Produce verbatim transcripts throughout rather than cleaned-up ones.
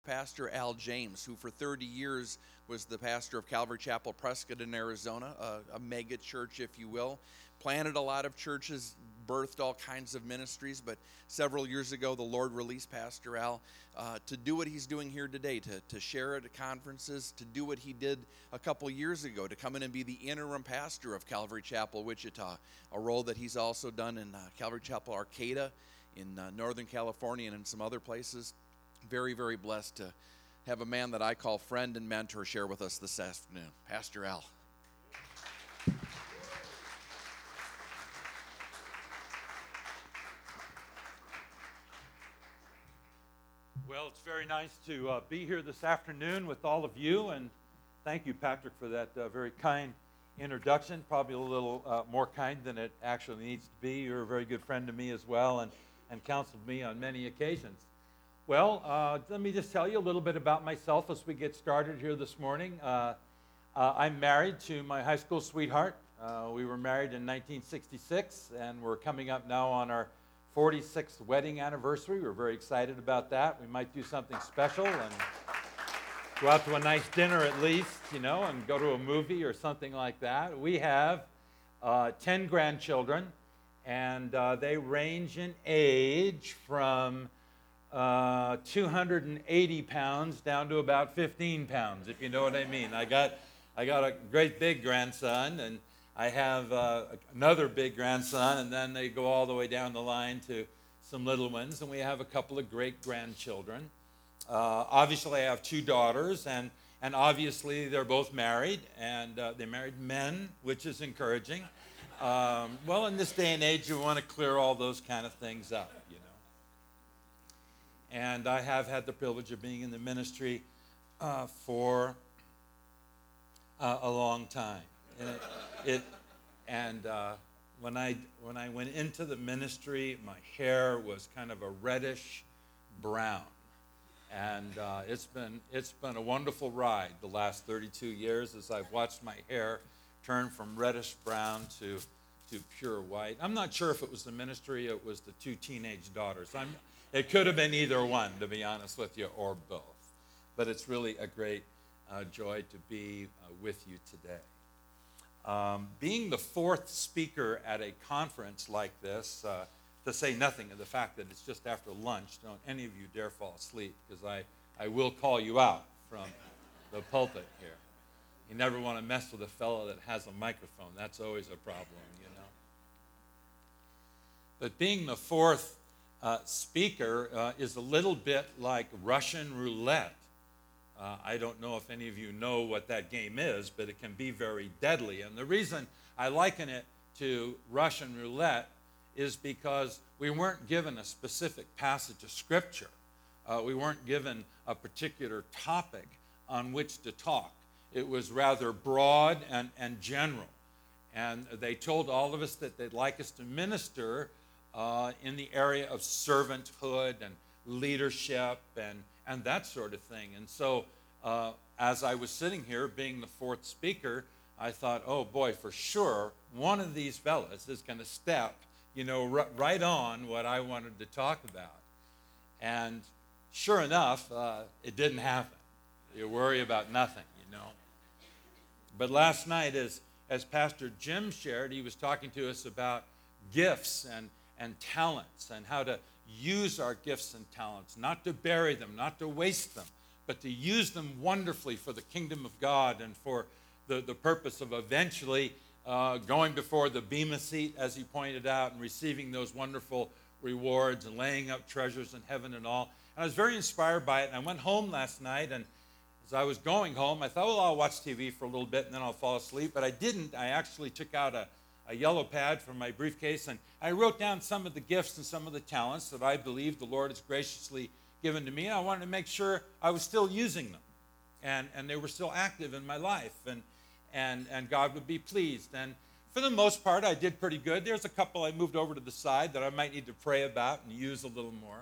Pastor Al James, who for thirty years was the pastor of Calvary Chapel Prescott in Arizona, a, a mega church, if you will. Planted a lot of churches, birthed all kinds of ministries, but several years ago, the Lord released Pastor Al uh, to do what he's doing here today, to, to share at conferences, to do what he did a couple years ago, to come in and be the interim pastor of Calvary Chapel Wichita, a role that he's also done in uh, Calvary Chapel Arcata in uh, Northern California and in some other places. Very, very blessed to have a man that I call friend and mentor share with us this afternoon. Pastor Al. Well, it's very nice to uh, be here this afternoon with all of you, and thank you, Patrick, for that uh, very kind introduction, probably a little uh, more kind than it actually needs to be. You're a very good friend to me as well, and, and counseled me on many occasions. Well, uh, let me just tell you a little bit about myself as we get started here this morning. Uh, uh, I'm married to my high school sweetheart. Uh, we were married in nineteen sixty-six, and we're coming up now on our forty-sixth wedding anniversary. We're very excited about that. We might do something special and go out to a nice dinner at least, you know, and go to a movie or something like that. We have uh, ten grandchildren, and uh, they range in age from uh, two hundred eighty pounds down to about fifteen pounds, if you know what I mean. I got, I got a great big grandson, and I have uh, another big grandson, and then they go all the way down the line to some little ones, and we have a couple of great-grandchildren. Uh, obviously, I have two daughters, and, and obviously they're both married, and uh, they're married men, which is encouraging. Um, well, in this day and age, you want to clear all those kind of things up, you know. And I have had the privilege of being in the ministry uh, for uh, a long time. And it, it and uh, when I when I went into the ministry, my hair was kind of a reddish brown, and uh, it's been it's been a wonderful ride the last thirty-two years as I've watched my hair turn from reddish brown to to pure white. I'm not sure if it was the ministry, it was the two teenage daughters. I'm, it could have been either one, to be honest with you, or both. But it's really a great uh, joy to be uh, with you today. Um, being the fourth speaker at a conference like this, uh, to say nothing of the fact that it's just after lunch, don't any of you dare fall asleep, because I, I will call you out from the pulpit here. You never want to mess with a fellow that has a microphone. That's always a problem, you know. But being the fourth uh, speaker uh, is a little bit like Russian roulette. Uh, I don't know if any of you know what that game is, but it can be very deadly. And the reason I liken it to Russian roulette is because we weren't given a specific passage of Scripture. Uh, we weren't given a particular topic on which to talk. It was rather broad and, and general. And they told all of us that they'd like us to minister uh, in the area of servanthood and leadership and and that sort of thing. And so uh, as I was sitting here being the fourth speaker, I thought, oh boy, for sure, one of these fellas is going to step, you know, r- right on what I wanted to talk about. And sure enough, uh, it didn't happen. You worry about nothing, you know. But last night, as, as Pastor Jim shared, he was talking to us about gifts and, and talents and how to use our gifts and talents, not to bury them, not to waste them, but to use them wonderfully for the kingdom of God and for the, the purpose of eventually uh, going before the Bema seat, as he pointed out, and receiving those wonderful rewards and laying up treasures in heaven and all. And I was very inspired by it, and I went home last night, and as I was going home, I thought, well, I'll watch T V for a little bit, and then I'll fall asleep. But I didn't. I actually took out a a yellow pad from my briefcase, and I wrote down some of the gifts and some of the talents that I believe the Lord has graciously given to me, and I wanted to make sure I was still using them, and, and they were still active in my life, and, and, and God would be pleased. And for the most part, I did pretty good. There's a couple I moved over to the side that I might need to pray about and use a little more.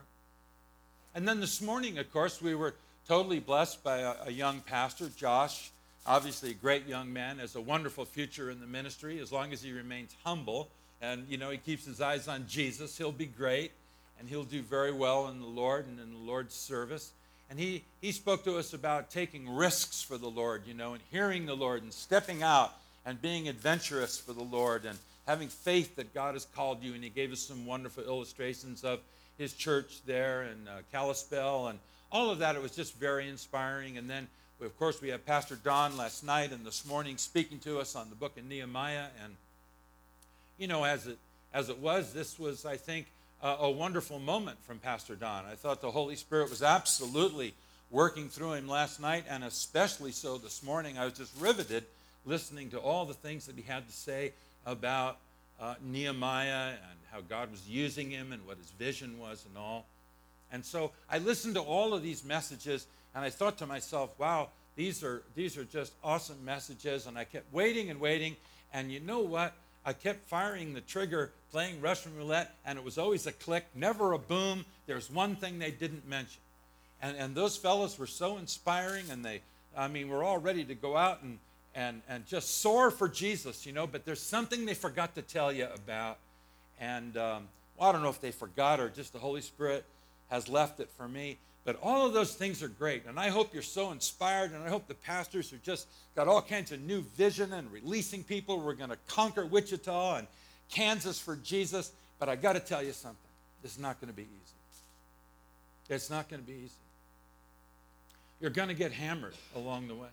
And then this morning, of course, we were totally blessed by a, a young pastor, Josh. Obviously a great young man, has a wonderful future in the ministry as long as he remains humble and, you know, he keeps his eyes on Jesus. He'll be great, and he'll do very well in the Lord and in the Lord's service. And he, he spoke to us about taking risks for the Lord, you know, and hearing the Lord and stepping out and being adventurous for the Lord and having faith that God has called you. And he gave us some wonderful illustrations of his church there in uh, Kalispell and all of that. It was just very inspiring. And then, of course, we had Pastor Don last night and this morning speaking to us on the book of Nehemiah. And, you know, as it, as it was, this was, I think, Uh, a wonderful moment from Pastor Don. I thought the Holy Spirit was absolutely working through him last night, and especially so this morning. I was just riveted listening to all the things that he had to say about uh, Nehemiah and how God was using him and what his vision was and all. And so I listened to all of these messages, and I thought to myself, wow, these are, these are just awesome messages. And I kept waiting and waiting, and you know what? I kept firing the trigger, playing Russian roulette, and it was always a click, never a boom. There's one thing they didn't mention. And, and those fellows were so inspiring, and they, I mean, we're all ready to go out and, and, and just soar for Jesus, you know, but there's something they forgot to tell you about. And um, well, I don't know if they forgot or just the Holy Spirit has left it for me. But all of those things are great, and I hope you're so inspired, and I hope the pastors who just got all kinds of new vision and releasing people. We're going to conquer Wichita and Kansas for Jesus, but I got to tell you something. This is not going to be easy. It's not going to be easy. You're going to get hammered along the way,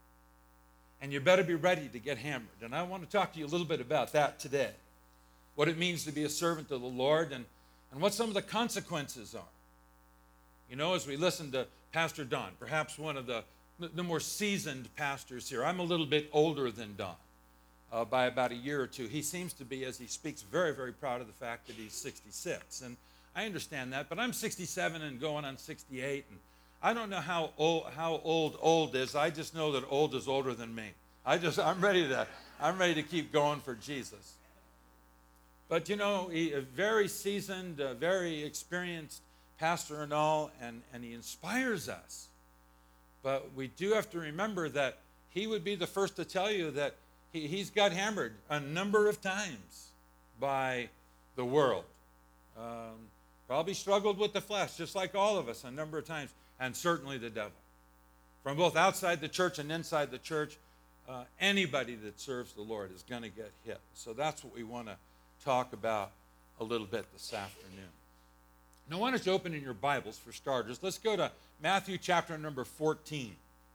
and you better be ready to get hammered. And I want to talk to you a little bit about that today, what it means to be a servant of the Lord, and, and what some of the consequences are. You know, as we listen to Pastor Don, perhaps one of the, the more seasoned pastors here. I'm a little bit older than Don uh, by about a year or two. He seems to be, as he speaks, very, very proud of the fact that he's sixty-six. And I understand that, but I'm sixty-seven and going on sixty-eight. And I don't know how old, how old old is. I just know that old is older than me. I just, I'm ready to, I'm ready to keep going for Jesus. But, you know, he, a very seasoned, uh, very experienced pastor and all, and, and he inspires us. But we do have to remember that he would be the first to tell you that he, he's got hammered a number of times by the world. Um, probably struggled with the flesh, just like all of us, a number of times, and certainly the devil. From both outside the church and inside the church, uh, anybody that serves the Lord is going to get hit. So that's what we want to talk about a little bit this afternoon. Now, why don't you open in your Bibles for starters? Let's go to Matthew chapter number fourteen.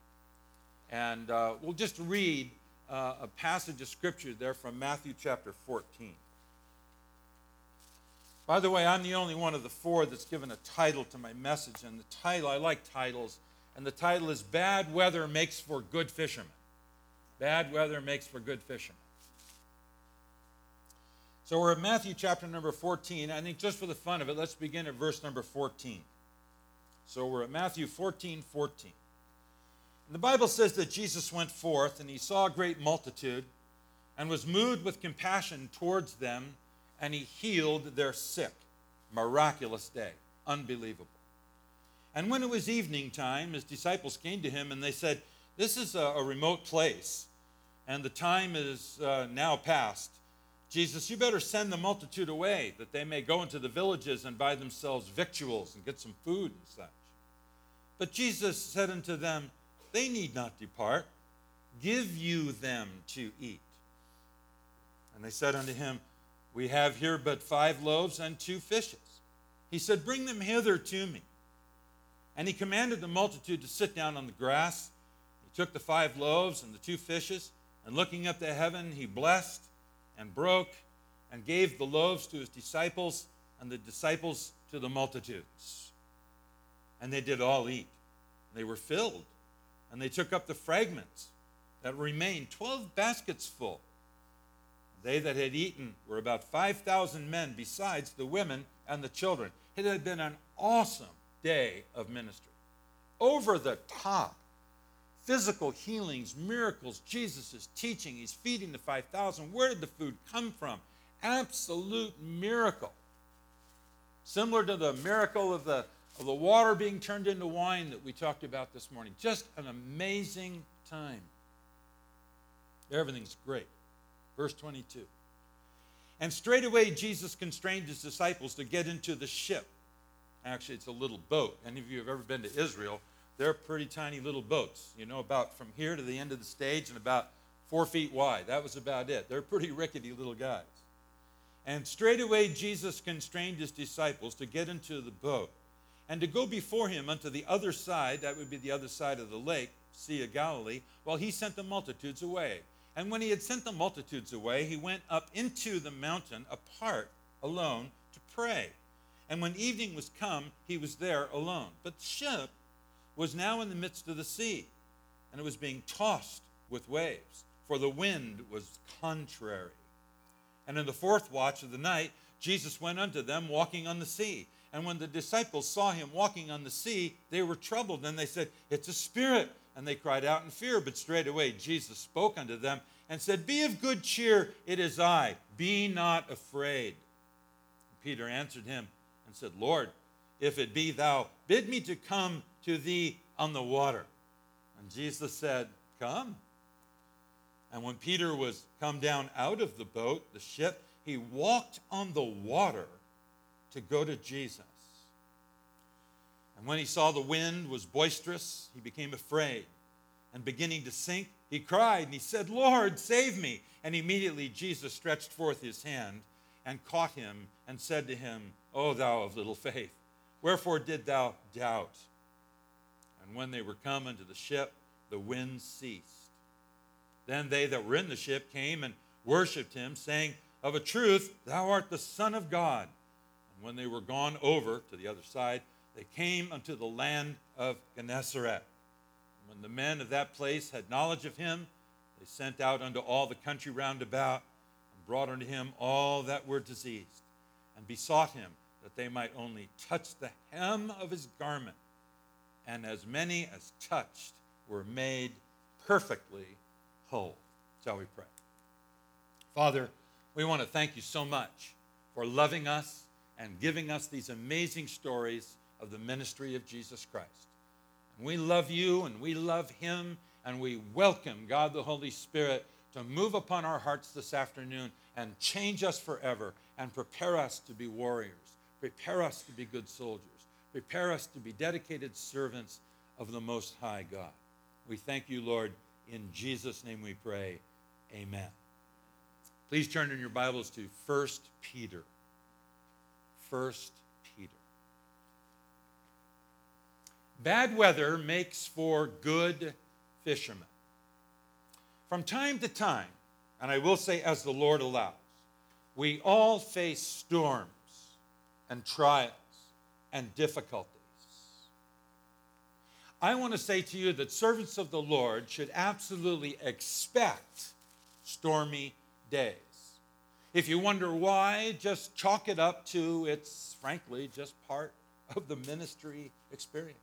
And uh, we'll just read uh, a passage of Scripture there from Matthew chapter fourteen. By the way, I'm the only one of the four that's given a title to my message. And the title, I like titles, and the title is Bad Weather Makes for Good Fishermen. Bad weather makes for good fishermen. So we're at Matthew chapter number fourteen. I think just for the fun of it, let's begin at verse number fourteen. So we're at Matthew fourteen, fourteen. And the Bible says that Jesus went forth, and he saw a great multitude, and was moved with compassion towards them, and he healed their sick. Miraculous day. Unbelievable. And when it was evening time, his disciples came to him, and they said, "This is a, a remote place, and the time is uh, now past. Jesus, you better send the multitude away, that they may go into the villages and buy themselves victuals and get some food and such." But Jesus said unto them, "They need not depart. Give you them to eat." And they said unto him, "We have here but five loaves and two fishes." He said, "Bring them hither to me." And he commanded the multitude to sit down on the grass. He took the five loaves and the two fishes, and looking up to heaven, he blessed and broke, and gave the loaves to his disciples, and the disciples to the multitudes. And they did all eat. They were filled, and they took up the fragments that remained, twelve baskets full. They that had eaten were about five thousand men, besides the women and the children. It had been an awesome day of ministry. Over the top. Physical healings, miracles. Jesus is teaching. He's feeding the five thousand. Where did the food come from? Absolute miracle. Similar to the miracle of the, of the water being turned into wine that we talked about this morning. Just an amazing time. Everything's great. Verse twenty-two. And straightway Jesus constrained his disciples to get into the ship Actually, it's a little boat. Any of you have ever been to Israel, they're pretty tiny little boats, you know, about from here to the end of the stage and about four feet wide. That was about it. They're pretty rickety little guys. And straightway Jesus constrained his disciples to get into the boat and to go before him unto the other side, that would be the other side of the lake, Sea of Galilee, while he sent the multitudes away. And when he had sent the multitudes away, he went up into the mountain apart, alone, to pray. And when evening was come, he was there alone. But the ship was now in the midst of the sea, and it was being tossed with waves, for the wind was contrary. And in the fourth watch of the night, Jesus went unto them walking on the sea. And when the disciples saw him walking on the sea, they were troubled, and they said, It's a spirit. And they cried out in fear. But straightway Jesus spoke unto them and said, Be of good cheer, it is I. Be not afraid. And Peter answered him and said, Lord, if it be thou, bid me to come to thee on the water. And Jesus said, Come. And when Peter was come down out of the boat, the ship, he walked on the water to go to Jesus. And when he saw the wind was boisterous, he became afraid. And beginning to sink, he cried, and he said, Lord, save me. And immediately Jesus stretched forth his hand and caught him and said to him, O thou of little faith, wherefore did thou doubt? And when they were come unto the ship, the wind ceased. Then they that were in the ship came and worshipped him, saying, Of a truth, thou art the Son of God. And when they were gone over to the other side, they came unto the land of Gennesaret. And when the men of that place had knowledge of him, they sent out unto all the country round about, and brought unto him all that were diseased, and besought him that they might only touch the hem of his garment. And as many as touched were made perfectly whole. Shall we pray? Father, we want to thank you so much for loving us and giving us these amazing stories of the ministry of Jesus Christ. And we love you and we love him, and we welcome God the Holy Spirit to move upon our hearts this afternoon and change us forever and prepare us to be warriors, prepare us to be good soldiers, prepare us to be dedicated servants of the Most High God. We thank you, Lord. In Jesus' name we pray, amen. Please turn in your Bibles to First Peter. First Peter. Bad weather makes for good fishermen. From time to time, and I will say as the Lord allows, we all face storms and trials and difficulties. I want to say to you that servants of the Lord should absolutely expect stormy days. If you wonder why, just chalk it up to it's, frankly, just part of the ministry experience.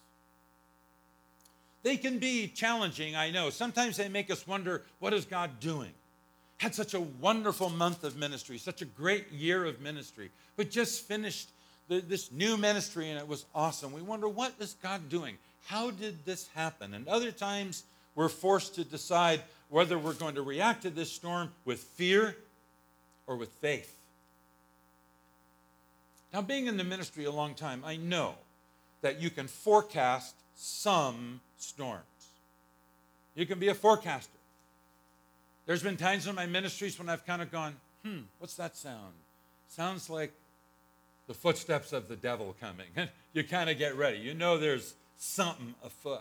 They can be challenging, I know. Sometimes they make us wonder, what is God doing? Had such a wonderful month of ministry, such a great year of ministry, but just finished the, this new ministry, and it was awesome. We wonder, what is God doing? How did this happen? And other times, we're forced to decide whether we're going to react to this storm with fear or with faith. Now, being in the ministry a long time, I know that you can forecast some storms. You can be a forecaster. There's been times in my ministries when I've kind of gone, hmm, what's that sound? Sounds like the footsteps of the devil coming. And you kind of get ready. You know there's something afoot.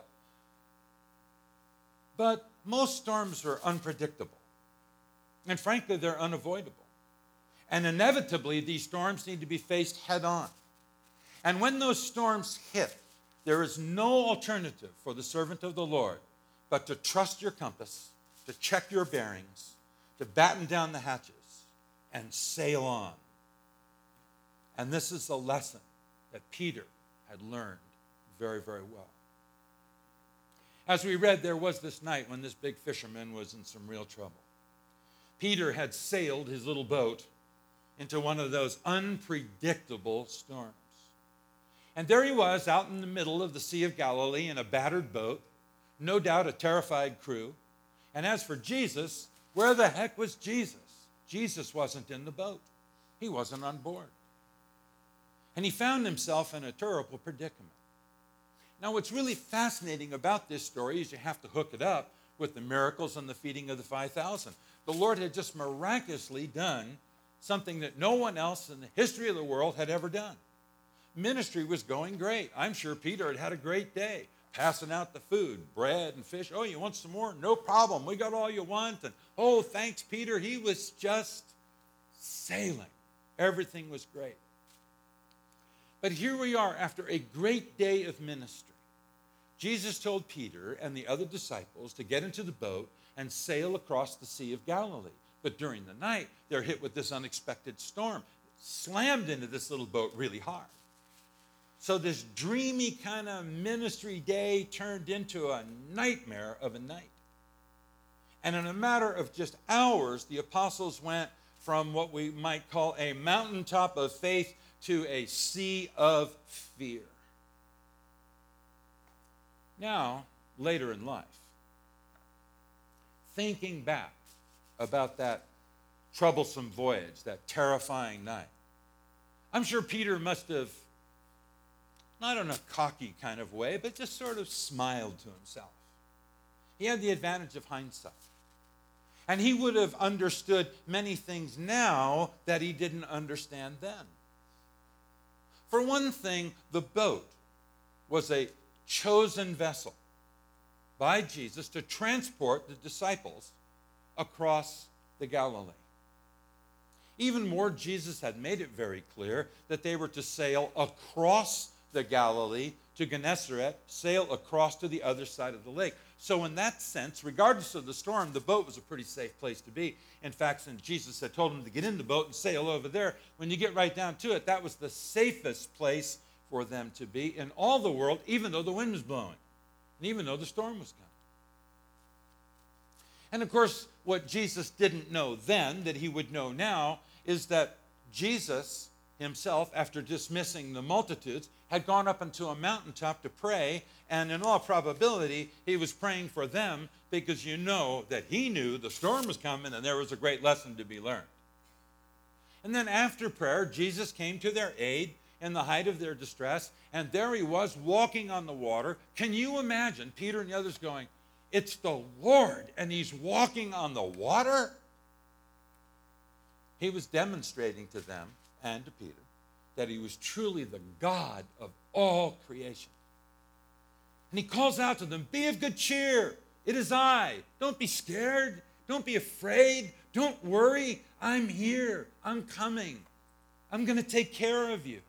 But most storms are unpredictable. And frankly, they're unavoidable. And inevitably, these storms need to be faced head on. And when those storms hit, there is no alternative for the servant of the Lord but to trust your compass, to check your bearings, to batten down the hatches, and sail on. And this is the lesson that Peter had learned very, very well. As we read, there was this night when this big fisherman was in some real trouble. Peter had sailed his little boat into one of those unpredictable storms. And there he was out in the middle of the Sea of Galilee in a battered boat, no doubt a terrified crew. And as for Jesus, where the heck was Jesus? Jesus wasn't in the boat. He wasn't on board. And he found himself in a terrible predicament. Now, what's really fascinating about this story is you have to hook it up with the miracles and the feeding of the five thousand. The Lord had just miraculously done something that no one else in the history of the world had ever done. Ministry was going great. I'm sure Peter had had a great day, passing out the food, bread and fish. Oh, you want some more? No problem. We got all you want. And oh, thanks, Peter. He was just sailing. Everything was great. But here we are after a great day of ministry. Jesus told Peter and the other disciples to get into the boat and sail across the Sea of Galilee. But during the night, they're hit with this unexpected storm. Slammed into this little boat really hard. So this dreamy kind of ministry day turned into a nightmare of a night. And in a matter of just hours, the apostles went from what we might call a mountaintop of faith to a sea of fear. Now, later in life, thinking back about that troublesome voyage, that terrifying night, I'm sure Peter must have, not in a cocky kind of way, but just sort of smiled to himself. He had the advantage of hindsight. And he would have understood many things now that he didn't understand then. For one thing, the boat was a chosen vessel by Jesus to transport the disciples across the Galilee. Even more, Jesus had made it very clear that they were to sail across the Galilee to Gennesaret, sail across to the other side of the lake. So in that sense, regardless of the storm, the boat was a pretty safe place to be. In fact, since Jesus had told them to get in the boat and sail over there, when you get right down to it, that was the safest place for them to be in all the world, even though the wind was blowing, and even though the storm was coming. And of course, what Jesus didn't know then, that he would know now, is that Jesus himself, after dismissing the multitudes, had gone up into a mountaintop to pray, and in all probability, he was praying for them because you know that he knew the storm was coming and there was a great lesson to be learned. And then after prayer, Jesus came to their aid in the height of their distress, and there he was walking on the water. Can you imagine Peter and the others going, "It's the Lord, and he's walking on the water"? He was demonstrating to them and to Peter that he was truly the God of all creation. And he calls out to them, "Be of good cheer. It is I. Don't be scared. Don't be afraid. Don't worry. I'm here. I'm coming. I'm going to take care of you."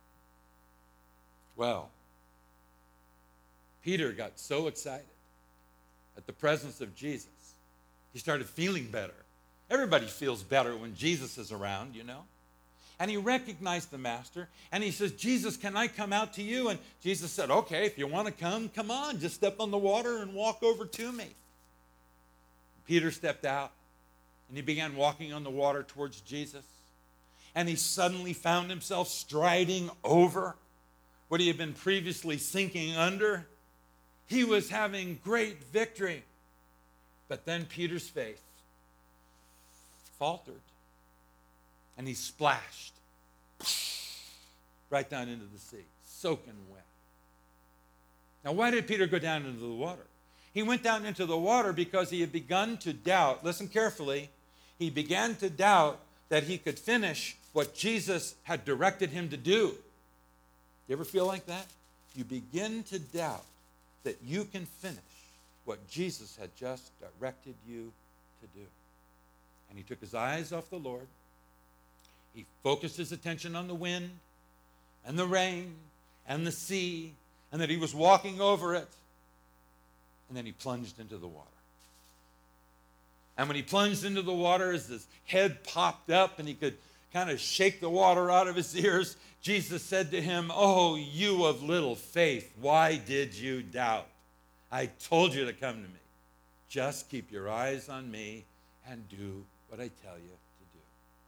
Well, Peter got so excited at the presence of Jesus, he started feeling better. Everybody feels better when Jesus is around, you know. And he recognized the master, and he says, "Jesus, can I come out to you?" And Jesus said, "Okay, if you want to come, come on. Just step on the water and walk over to me." Peter stepped out, and he began walking on the water towards Jesus. And he suddenly found himself striding over what he had been previously sinking under. He was having great victory. But then Peter's faith faltered, and he splashed right down into the sea, soaking wet. Now, why did Peter go down into the water? He went down into the water because he had begun to doubt. Listen carefully. He began to doubt that he could finish what Jesus had directed him to do. You ever feel like that? You begin to doubt that you can finish what Jesus had just directed you to do. And he took his eyes off the Lord. He focused his attention on the wind and the rain and the sea, and that he was walking over it. And then he plunged into the water. And when he plunged into the water, as his head popped up and he could kind of shake the water out of his ears, Jesus said to him, "Oh, you of little faith, why did you doubt? I told you to come to me. Just keep your eyes on me and do what I tell you to do."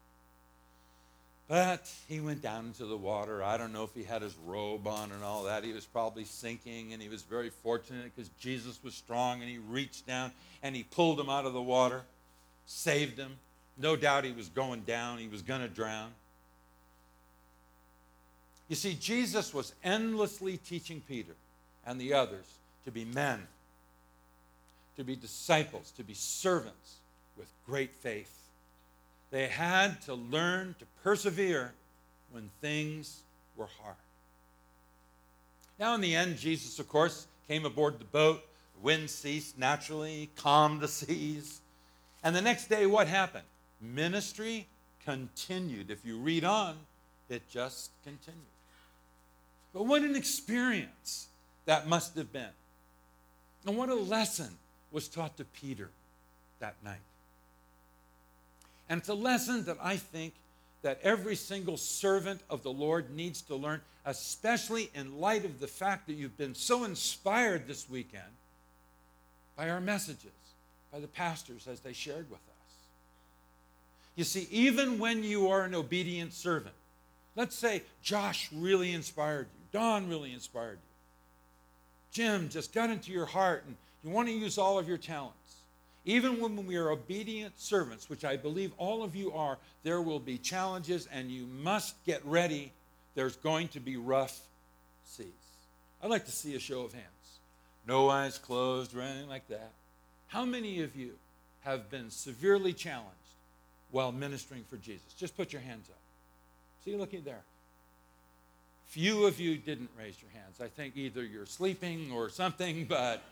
But he went down into the water. I don't know if he had his robe on and all that. He was probably sinking, and he was very fortunate because Jesus was strong, and he reached down and he pulled him out of the water, saved him. No doubt he was going down. He was going to drown. You see, Jesus was endlessly teaching Peter and the others to be men, to be disciples, to be servants with great faith. They had to learn to persevere when things were hard. Now, in the end, Jesus, of course, came aboard the boat. The wind ceased naturally, calmed the seas. And the next day, what happened? Ministry continued. If you read on, it just continued. But what an experience that must have been. And what a lesson was taught to Peter that night. And it's a lesson that I think that every single servant of the Lord needs to learn, especially in light of the fact that you've been so inspired this weekend by our messages, by the pastors as they shared with us. You see, even when you are an obedient servant, let's say Josh really inspired you, Don really inspired you, Jim just got into your heart and you want to use all of your talents. Even when we are obedient servants, which I believe all of you are, there will be challenges and you must get ready. There's going to be rough seas. I'd like to see a show of hands. No eyes closed or anything like that. How many of you have been severely challenged while ministering for Jesus? Just put your hands up. See, looky there. Few of you didn't raise your hands. I think either you're sleeping or something, but...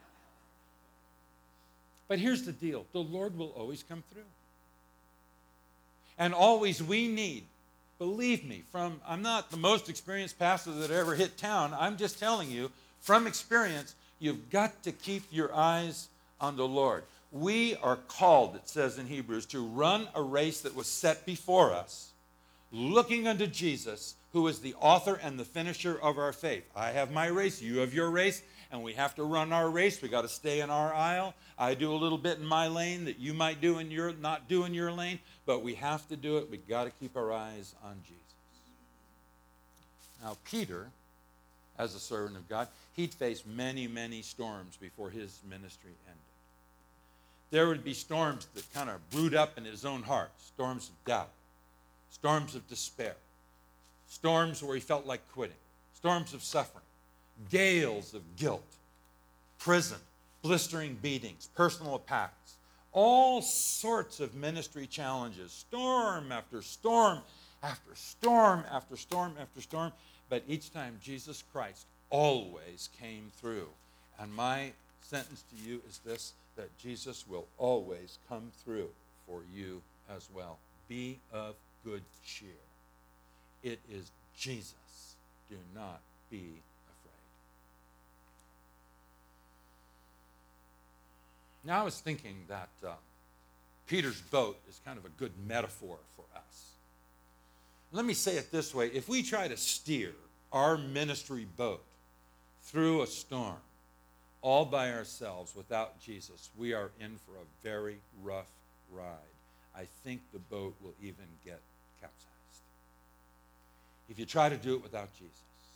But here's the deal. The Lord will always come through. And always we need, believe me, from, I'm not the most experienced pastor that ever hit town. I'm just telling you, from experience, you've got to keep your eyes on the Lord. We are called, it says in Hebrews, to run a race that was set before us, looking unto Jesus, who is the author and the finisher of our faith. I have my race, you have your race, and we have to run our race. We got to stay in our aisle. I do a little bit in my lane that you might do in your, not do in your lane, but we have to do it. We got to keep our eyes on Jesus. Now, Peter, as a servant of God, he'd face many, many storms before his ministry ended. There would be storms that kind of brewed up in his own heart, storms of doubt, storms of despair, storms where he felt like quitting, storms of suffering, gales of guilt, prison, blistering beatings, personal attacks, all sorts of ministry challenges, storm after storm after storm after storm after storm. But each time Jesus Christ always came through. And my sentence to you is this, that Jesus will always come through for you as well. Be of good cheer. It is Jesus. Do not be afraid. Now, I was thinking that uh, Peter's boat is kind of a good metaphor for us. Let me say it this way. If we try to steer our ministry boat through a storm all by ourselves without Jesus, we are in for a very rough ride. I think the boat will even get capsized if you try to do it without Jesus.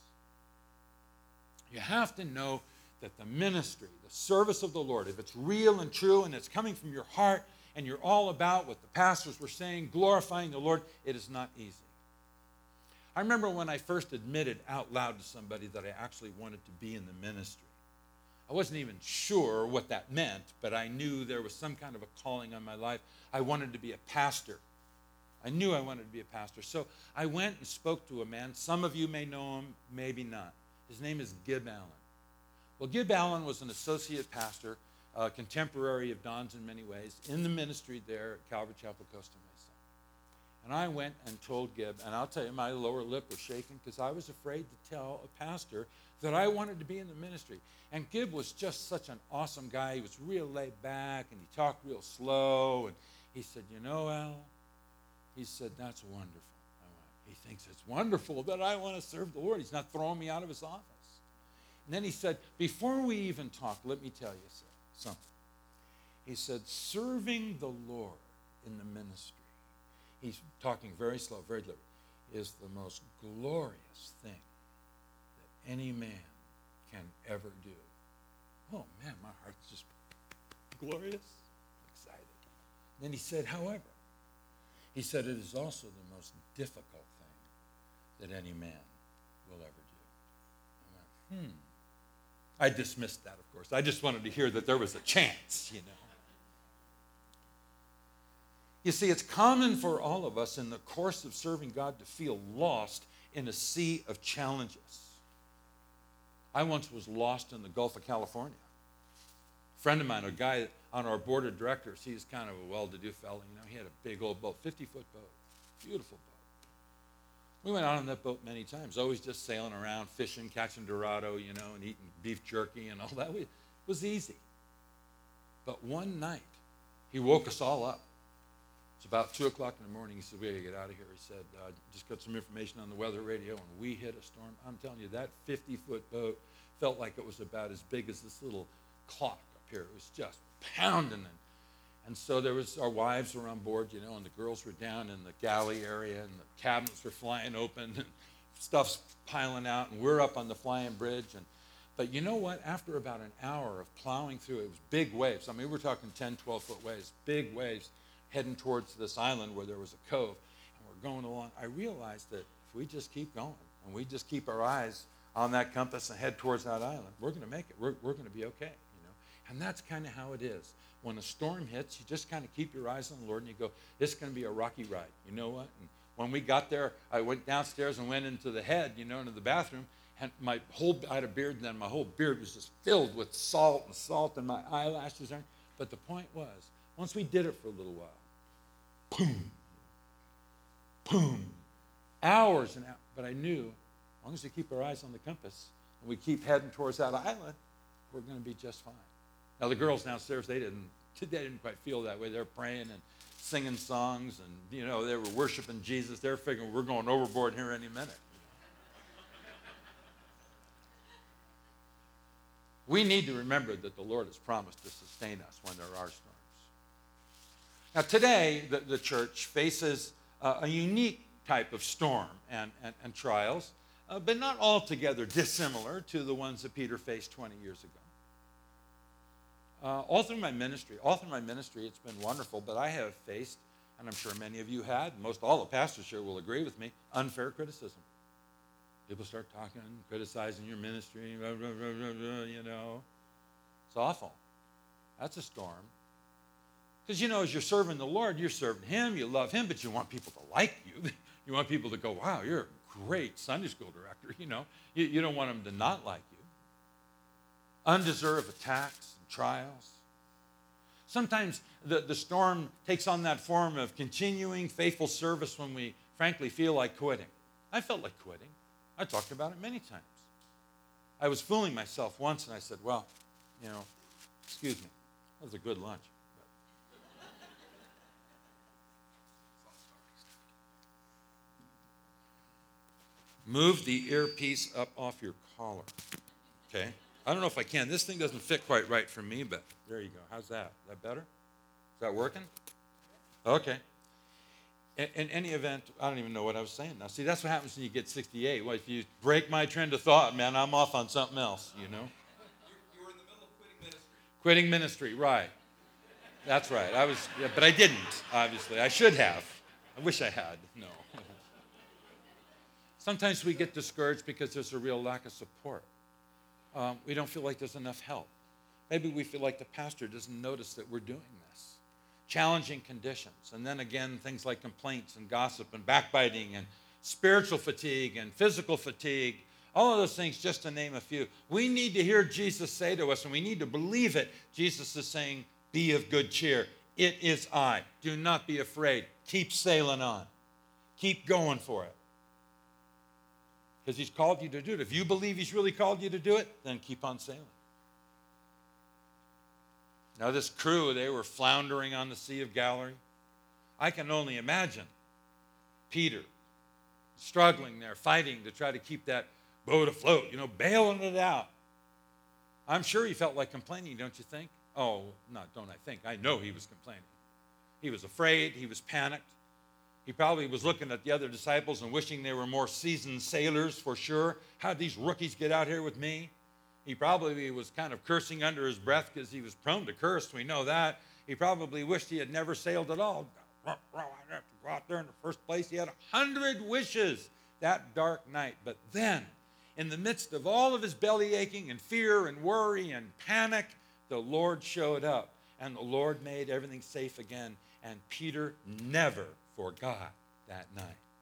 You have to know that the ministry, the service of the Lord, if it's real and true and it's coming from your heart and you're all about what the pastors were saying, glorifying the Lord, it is not easy. I remember when I first admitted out loud to somebody that I actually wanted to be in the ministry. I wasn't even sure what that meant, but I knew there was some kind of a calling on my life. I wanted to be a pastor. I knew I wanted to be a pastor. So I went and spoke to a man. Some of you may know him, maybe not. His name is Gib Allen. Well, Gib Allen was an associate pastor, a contemporary of Don's in many ways, in the ministry there at Calvary Chapel, Costa Mesa. And I went and told Gib, and I'll tell you, my lower lip was shaking because I was afraid to tell a pastor that I wanted to be in the ministry. And Gib was just such an awesome guy. He was real laid back, and he talked real slow. And he said, you know, Al, he said, that's wonderful. I went, he thinks it's wonderful that I want to serve the Lord. He's not throwing me out of his office. And then he said, before we even talk, let me tell you something. He said, serving the Lord in the ministry, he's talking very slow, very deliberate, is the most glorious thing that any man can ever do. Oh, man, my heart's just glorious, excited. Then he said, however, he said, it is also the most difficult thing that any man we'll ever do. I went, hmm. I dismissed that, of course. I just wanted to hear that there was a chance, you know. You see, it's common for all of us in the course of serving God to feel lost in a sea of challenges. I once was lost in the Gulf of California. A friend of mine, a guy on our board of directors, he's kind of a well-to-do fellow, you know. He had a big old boat, fifty-foot boat, beautiful boat. We went out on that boat many times, always just sailing around, fishing, catching dorado, you know, and eating beef jerky and all that. It was easy. But one night, he woke us all up. It's about two o'clock in the morning. He said, we got to get out of here. He said, uh, just got some information on the weather radio, and we hit a storm. I'm telling you, that fifty-foot boat felt like it was about as big as this little clock up here. It was just pounding. And, and so there was, our wives were on board, you know, and the girls were down in the galley area, and the cabinets were flying open, and stuff's piling out, and we're up on the flying bridge. And But you know what? After about an hour of plowing through, it was big waves. I mean, we're talking ten, twelve-foot waves, big waves, heading towards this island where there was a cove, and we're going along. I realized that if we just keep going and we just keep our eyes on that compass and head towards that island, we're going to make it. We're, we're going to be okay, you know. And that's kind of how it is. When a storm hits, you just kind of keep your eyes on the Lord, and you go, this is going to be a rocky ride. You know what? And when we got there, I went downstairs and went into the head, you know, into the bathroom, and my whole, I had a beard, and then my whole beard was just filled with salt and salt, and my eyelashes there. But the point was, once we did it for a little while, boom, boom, hours and hours. But I knew, as long as we keep our eyes on the compass and we keep heading towards that island, we're going to be just fine. Now, the girls downstairs, they didn't, they didn't quite feel that way. They're praying and singing songs, and, you know, they were worshiping Jesus. They're figuring we're going overboard here any minute. We need to remember that the Lord has promised to sustain us when there are storms. Now, today, the, the church faces uh, a unique type of storm and, and, and trials, uh, but not altogether dissimilar to the ones that Peter faced twenty years ago. Uh, all through my ministry, all through my ministry, it's been wonderful, but I have faced, and I'm sure many of you had, most all the pastors here will agree with me, unfair criticism. People start talking, criticizing your ministry, blah, blah, blah, blah, blah, you know. It's awful. That's a storm. Because, you know, as you're serving the Lord, you're serving Him, you love Him, but you want people to like you. You want people to go, wow, you're a great Sunday school director, you know. You, you don't want them to not like you. Undeserved attacks and trials. Sometimes the, the storm takes on that form of continuing faithful service when we, frankly, feel like quitting. I felt like quitting. I talked about it many times. I was fooling myself once, and I said, well, you know, excuse me, that was a good lunch. Move the earpiece up off your collar, okay? I don't know if I can. This thing doesn't fit quite right for me, but there you go. How's that? Is that better? Is that working? Okay. In, in any event, I don't even know what I was saying now. See, that's what happens when you get sixty-eight. Well, if you break my trend of thought, man, I'm off on something else, you know? You were in the middle of quitting ministry. Quitting ministry, right. That's right. I was, yeah, but I didn't, obviously. I should have. I wish I had. No. Sometimes we get discouraged because there's a real lack of support. Um, we don't feel like there's enough help. Maybe we feel like the pastor doesn't notice that we're doing this. Challenging conditions. And then again, things like complaints and gossip and backbiting and spiritual fatigue and physical fatigue. All of those things, just to name a few. We need to hear Jesus say to us, and we need to believe it. Jesus is saying, be of good cheer. It is I. Do not be afraid. Keep sailing on. Keep going for it. Because He's called you to do it. If you believe He's really called you to do it, then keep on sailing. Now, this crew, they were floundering on the Sea of Galilee. I can only imagine Peter struggling there, fighting to try to keep that boat afloat, you know, bailing it out. I'm sure he felt like complaining, don't you think? Oh, not don't I think. I know he was complaining. He was afraid. He was panicked. He probably was looking at the other disciples and wishing they were more seasoned sailors for sure. How'd these rookies get out here with me? He probably was kind of cursing under his breath because he was prone to curse. We know that. He probably wished he had never sailed at all. I have to go out there in the first place. He had a hundred wishes that dark night. But then In the midst of all of his belly aching and fear and worry and panic, the Lord showed up, and the Lord made everything safe again, and Peter never forgot that night.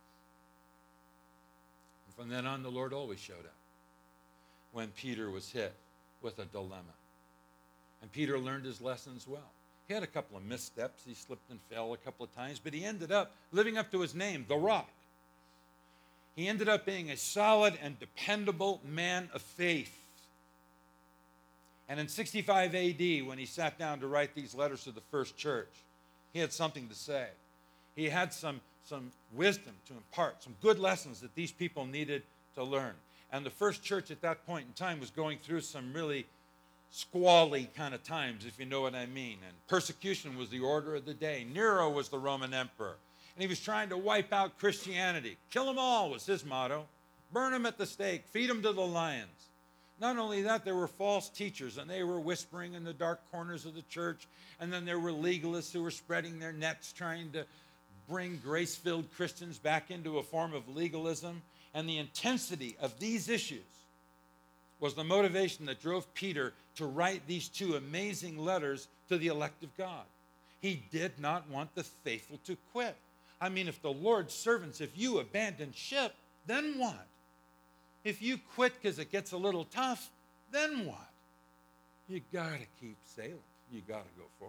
And from then on, the Lord always showed up when Peter was hit with a dilemma. And Peter learned his lessons well. He had a couple of missteps. He slipped and fell a couple of times, but he ended up living up to his name, the Rock. He ended up being a solid and dependable man of faith. And in sixty-five A D, when he sat down to write these letters to the first church, he had something to say. He had some, some wisdom to impart, some good lessons that these people needed to learn. And the first church at that point in time was going through some really squally kind of times, if you know what I mean. And persecution was the order of the day. Nero was the Roman emperor. And he was trying to wipe out Christianity. Kill them all was his motto. Burn them at the stake. Feed them to the lions. Not only that, there were false teachers, and they were whispering in the dark corners of the church. And then there were legalists who were spreading their nets, trying to bring grace-filled Christians back into a form of legalism. And the intensity of these issues was the motivation that drove Peter to write these two amazing letters to the elect of God. He did not want the faithful to quit. I mean, if the Lord's servants, if you abandon ship, then what? If you quit because it gets a little tough, then what? You got to keep sailing. You got to go forward.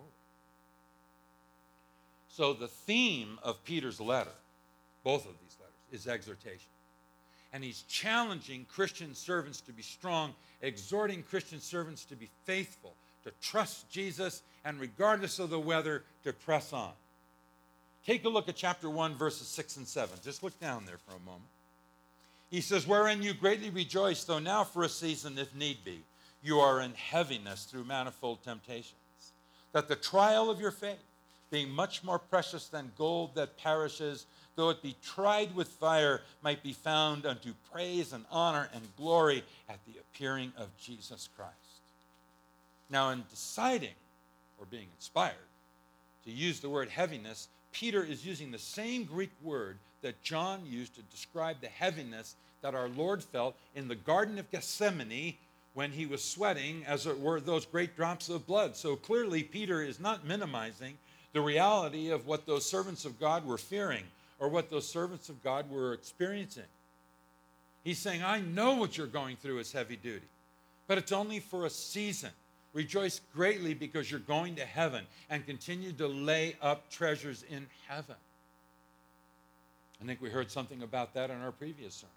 So the theme of Peter's letter, both of these letters, is exhortation. And he's challenging Christian servants to be strong, exhorting Christian servants to be faithful, to trust Jesus, and regardless of the weather, to press on. Take a look at chapter one, verses six and seven. Just look down there for a moment. He says, wherein you greatly rejoice, though now for a season, if need be, you are in heaviness through manifold temptations, that the trial of your faith, being much more precious than gold that perishes, though it be tried with fire, might be found unto praise and honor and glory at the appearing of Jesus Christ. Now, in deciding, or being inspired, to use the word heaviness, Peter is using the same Greek word that John used to describe the heaviness that our Lord felt in the Garden of Gethsemane when he was sweating, as it were, those great drops of blood. So clearly, Peter is not minimizing the reality of what those servants of God were fearing or what those servants of God were experiencing. He's saying, I know what you're going through is heavy duty, but it's only for a season. Rejoice greatly because you're going to heaven, and continue to lay up treasures in heaven. I think we heard something about that in our previous sermons.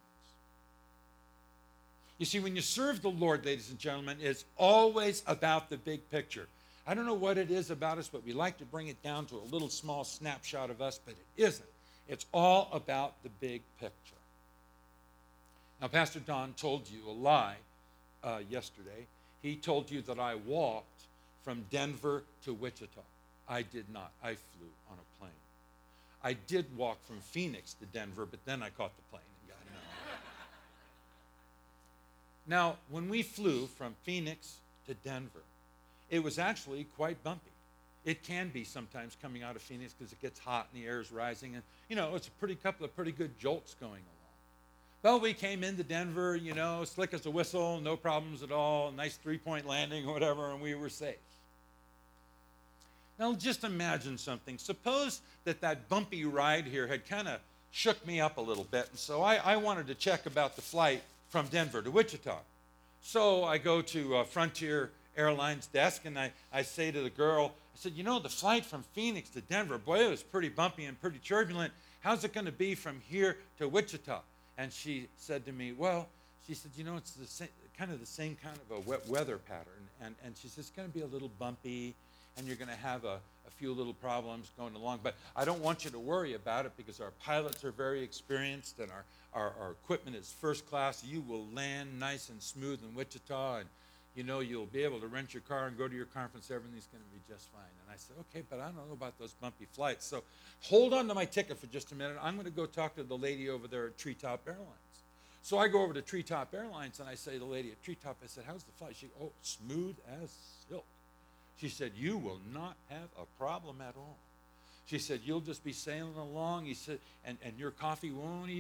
You see, when you serve the Lord, ladies and gentlemen, it's always about the big picture. I don't know what it is about us, but we like to bring it down to a little small snapshot of us, but it isn't. It's all about the big picture. Now, Pastor Don told you a lie uh, yesterday. He told you that I walked from Denver to Wichita. I did not. I flew on a plane. I did walk from Phoenix to Denver, but then I caught the plane and got no. Now, when we flew from Phoenix to Denver, it was actually quite bumpy. It can be sometimes coming out of Phoenix because it gets hot and the air is rising, and you know, it's a pretty couple of pretty good jolts going along. Well, we came into Denver, you know, slick as a whistle, no problems at all, nice three-point landing or whatever, and we were safe. Now, just imagine something. Suppose that that bumpy ride here had kind of shook me up a little bit, and so I, I wanted to check about the flight from Denver to Wichita. So I go to uh, Frontier Airlines desk, and I, I say to the girl, I said, you know, the flight from Phoenix to Denver, boy, it was pretty bumpy and pretty turbulent. How's it going to be from here to Wichita? And she said to me, well, she said, you know, it's the same, kind of the same kind of a wet weather pattern. And, and she says, it's going to be a little bumpy, and you're going to have a, a few little problems going along. But I don't want you to worry about it because our pilots are very experienced, and our, our, our equipment is first class. You will land nice and smooth in Wichita, and, you know, you'll be able to rent your car and go to your conference. Everything's going to be just fine. And I said, okay, but I don't know about those bumpy flights. So hold on to my ticket for just a minute. I'm going to go talk to the lady over there at Treetop Airlines. So I go over to Treetop Airlines, and I say to the lady at Treetop, I said, how's the flight? She, oh, smooth as silk. She said, you will not have a problem at all. She said, you'll just be sailing along. He said, and, and your coffee won't even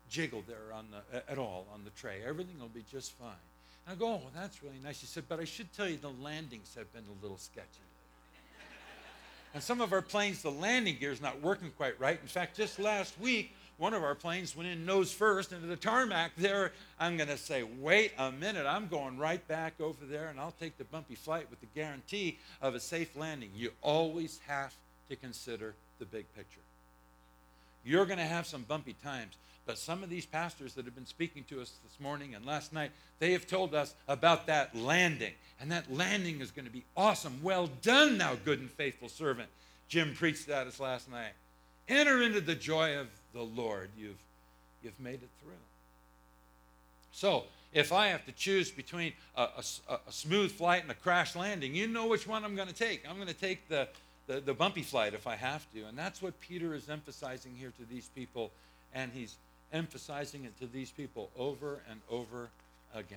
jiggle there on the, at all on the tray. Everything will be just fine. And I go, oh, well, that's really nice. He said, but I should tell you the landings have been a little sketchy. And some of our planes, the landing gear is not working quite right. In fact, just last week, one of our planes went in nose first into the tarmac there. I'm going to say, wait a minute. I'm going right back over there, and I'll take the bumpy flight with the guarantee of a safe landing. You always have to consider the big picture. You're going to have some bumpy times. But some of these pastors that have been speaking to us this morning and last night, they have told us about that landing. And that landing is going to be awesome. Well done, thou good and faithful servant. Jim preached that us last night. Enter into the joy of the Lord. You've, you've made it through. So if I have to choose between a, a, a smooth flight and a crash landing, you know which one I'm going to take. I'm going to take the, the, the bumpy flight if I have to. And that's what Peter is emphasizing here to these people. And he's emphasizing it to these people over and over again.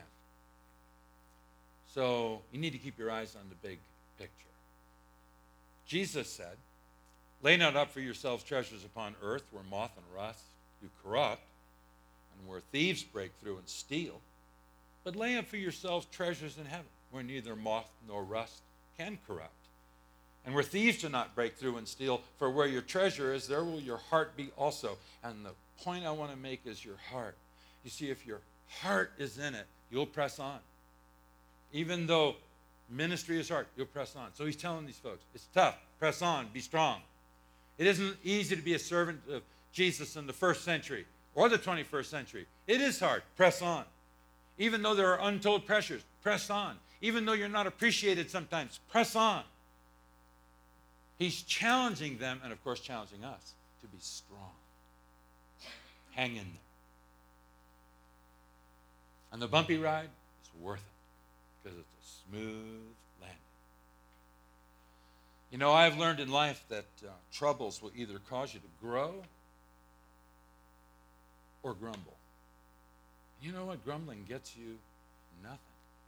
So you need to keep your eyes on the big picture. Jesus said, lay not up for yourselves treasures upon earth where moth and rust do corrupt and where thieves break through and steal, but lay up for yourselves treasures in heaven where neither moth nor rust can corrupt and where thieves do not break through and steal, for where your treasure is, there will your heart be also. And the point I want to make is your heart. You see, if your heart is in it, you'll press on. Even though ministry is hard, you'll press on. So he's telling these folks, it's tough. Press on. Be strong. It isn't easy to be a servant of Jesus in the first century or the twenty-first century. It is hard. Press on. Even though there are untold pressures, press on. Even though you're not appreciated sometimes, press on. He's challenging them and, of course, challenging us to be strong. Hang in there. And the bumpy ride is worth it because it's a smooth landing. You know, I've learned in life that uh, troubles will either cause you to grow or grumble. You know what? Grumbling gets you nothing.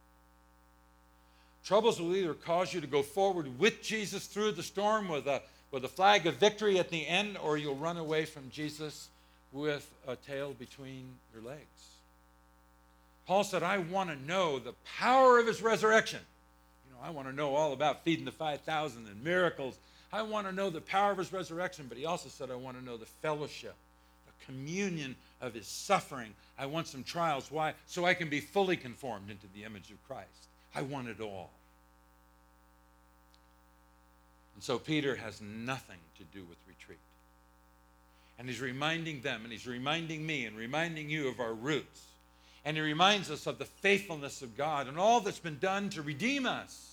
Troubles will either cause you to go forward with Jesus through the storm with a, with a flag of victory at the end, or you'll run away from Jesus with a tail between your legs. Paul said, I want to know the power of his resurrection. You know, I want to know all about feeding the five thousand and miracles. I want to know the power of his resurrection, but he also said, I want to know the fellowship, the communion of his suffering. I want some trials. Why? So I can be fully conformed into the image of Christ. I want it all. And so Peter has nothing to do with retreat. And he's reminding them, and he's reminding me, and reminding you of our roots. And he reminds us of the faithfulness of God and all that's been done to redeem us.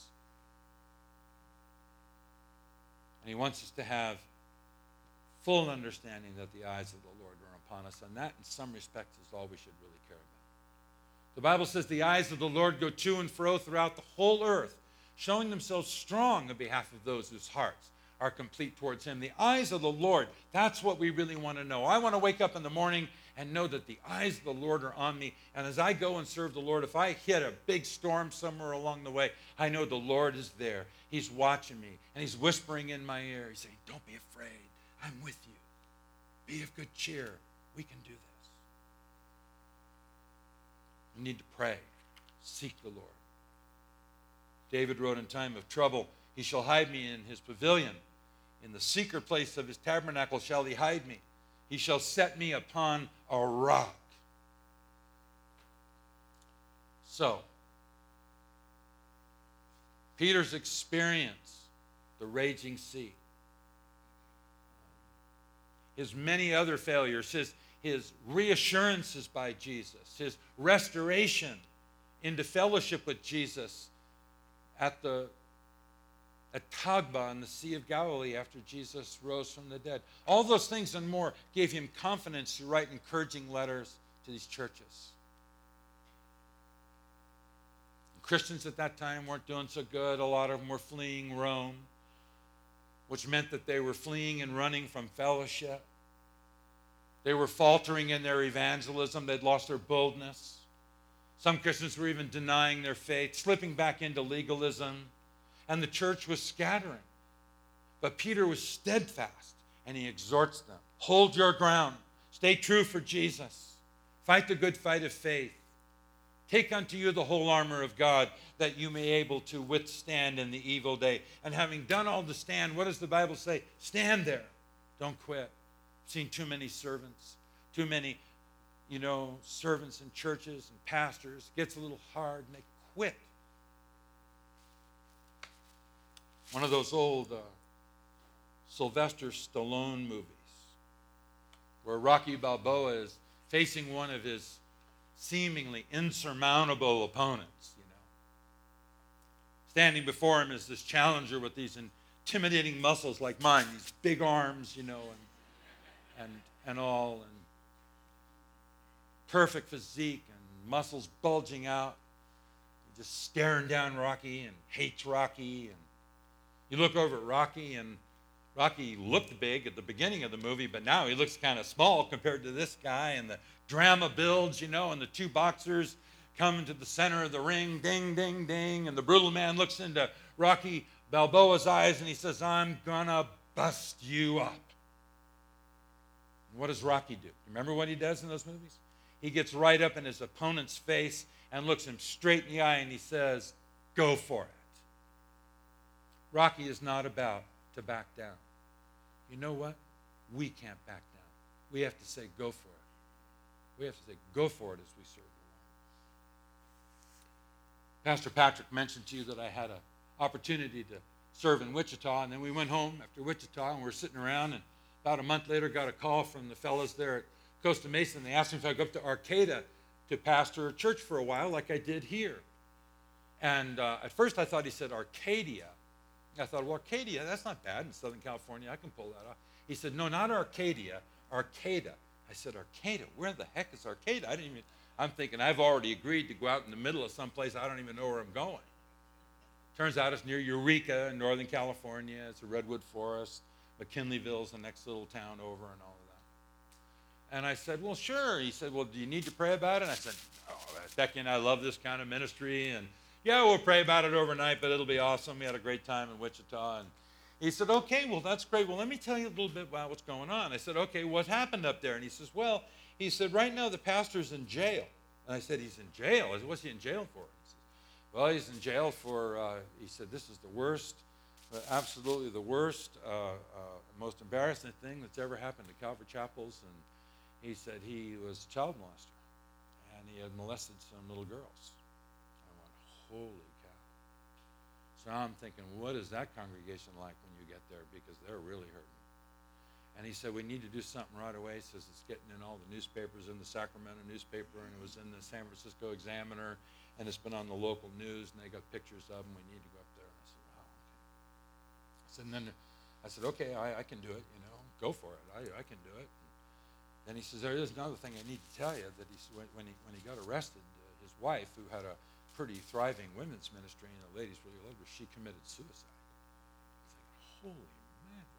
And he wants us to have full understanding that the eyes of the Lord are upon us. And that, in some respects, is all we should really care about. The Bible says the eyes of the Lord go to and fro throughout the whole earth, showing themselves strong on behalf of those whose hearts are complete towards him. The eyes of the Lord, that's what we really want to know. I want to wake up in the morning and know that the eyes of the Lord are on me. And as I go and serve the Lord, if I hit a big storm somewhere along the way, I know the Lord is there. He's watching me, and he's whispering in my ear. He's saying, don't be afraid. I'm with you. Be of good cheer. We can do this. We need to pray. Seek the Lord. David wrote, in time of trouble, he shall hide me in his pavilion. In the secret place of his tabernacle shall he hide me. He shall set me upon a rock. So, Peter's experience, the raging sea, his many other failures, his, his reassurances by Jesus, his restoration into fellowship with Jesus at the at Tagba in the Sea of Galilee after Jesus rose from the dead. All those things and more gave him confidence to write encouraging letters to these churches. Christians at that time weren't doing so good. A lot of them were fleeing Rome, which meant that they were fleeing and running from fellowship. They were faltering in their evangelism. They'd lost their boldness. Some Christians were even denying their faith, slipping back into legalism. And the church was scattering. But Peter was steadfast, and he exhorts them. Hold your ground. Stay true for Jesus. Fight the good fight of faith. Take unto you the whole armor of God, that you may be able to withstand in the evil day. And having done all to stand, what does the Bible say? Stand there. Don't quit. I've seen too many servants, too many, you know, servants in churches and pastors. It gets a little hard and they quit. One of those old uh, Sylvester Stallone movies where Rocky Balboa is facing one of his seemingly insurmountable opponents, you know. Standing before him is this challenger with these intimidating muscles like mine, these big arms, you know, and and and all, and perfect physique and muscles bulging out. Just staring down Rocky and hates Rocky. And you look over at Rocky, and Rocky looked big at the beginning of the movie, but now he looks kind of small compared to this guy, and the drama builds, you know, and the two boxers come into the center of the ring, ding, ding, ding, and the brutal man looks into Rocky Balboa's eyes and he says, I'm gonna bust you up. And what does Rocky do? Remember what he does in those movies? He gets right up in his opponent's face and looks him straight in the eye and he says, go for it. Rocky is not about to back down. You know what? We can't back down. We have to say, go for it. We have to say, go for it as we serve the Lord. Pastor Patrick mentioned to you that I had an opportunity to serve in Wichita, and then we went home after Wichita, and we were sitting around, and about a month later got a call from the fellows there at Costa Mesa, and they asked me if I'd go up to Arcata to pastor a church for a while like I did here. And uh, at first I thought he said Arcadia. I thought, well, Arcadia, that's not bad in Southern California. I can pull that off. He said, no, not Arcadia, Arcata. I said, Arcata? Where the heck is Arcata? I didn't even, I'm thinking I've already agreed to go out in the middle of someplace I don't even know where I'm going. Turns out it's near Eureka in Northern California. It's a redwood forest. McKinleyville's the next little town over and all of that. And I said, well, sure. He said, well, do you need to pray about it? And I said, oh, Becky and I love this kind of ministry. And yeah, we'll pray about it overnight, but it'll be awesome. We had a great time in Wichita. And he said, okay, well, that's great. Well, let me tell you a little bit about what's going on. I said, okay, what happened up there? And he says, well, he said, right now the pastor's in jail. And I said, he's in jail? I said, what's he in jail for? He says, well, he's in jail for, uh, he said, this is the worst, uh, absolutely the worst, uh, uh, most embarrassing thing that's ever happened to Calvary Chapels. And he said he was a child molester, and he had molested some little girls. I went, holy cow. So I'm thinking, what is that congregation like when you get there? Because they're really hurting. And he said, we need to do something right away. He says it's getting in all the newspapers, in the Sacramento newspaper, and it was in the San Francisco Examiner, and it's been on the local news, and they got pictures of them. We need to go up there. And I said, wow, okay. I said, and then I said, okay, I, I can do it, you know, go for it. I, I can do it. And then he says, there is another thing I need to tell you, that he when, when, he, when he got arrested, uh, his wife, who had a pretty thriving women's ministry, and the ladies really loved her, she committed suicide. I was like, holy mackerel.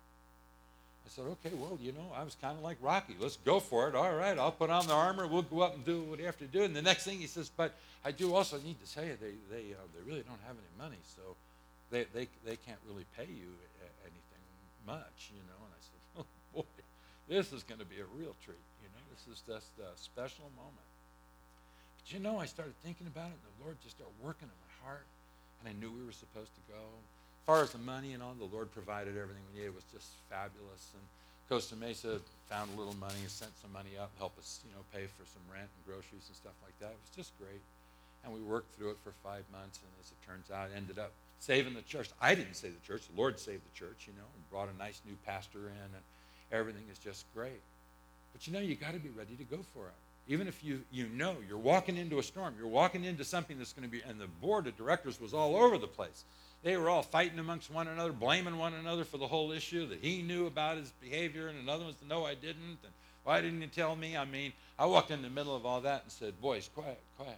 I said, okay, well, you know, I was kind of like Rocky. Let's go for it. All right, I'll put on the armor. We'll go up and do what we have to do. And the next thing he says, but I do also need to tell you, they they uh, they really don't have any money, so they they they can't really pay you anything much, you know. And I said, oh boy, this is going to be a real treat, you know. This is just a special moment. But you know, I started thinking about it, and the Lord just started working in my heart, and I knew we were supposed to go. As far as the money and all, the Lord provided everything we needed. It was just fabulous. And Costa Mesa found a little money, sent some money up, helped us, you know, pay for some rent and groceries and stuff like that. It was just great. And we worked through it for five months, and as it turns out, ended up saving the church. I didn't save the church. The Lord saved the church, you know, and brought a nice new pastor in, and everything is just great. But you know, you got to be ready to go for it. Even if you you know you're walking into a storm, you're walking into something that's going to be, and the board of directors was all over the place. They were all fighting amongst one another, blaming one another for the whole issue, that he knew about his behavior, and another one said, no, I didn't, and why didn't you tell me? I mean, I walked in the middle of all that and said, boys, quiet, quiet.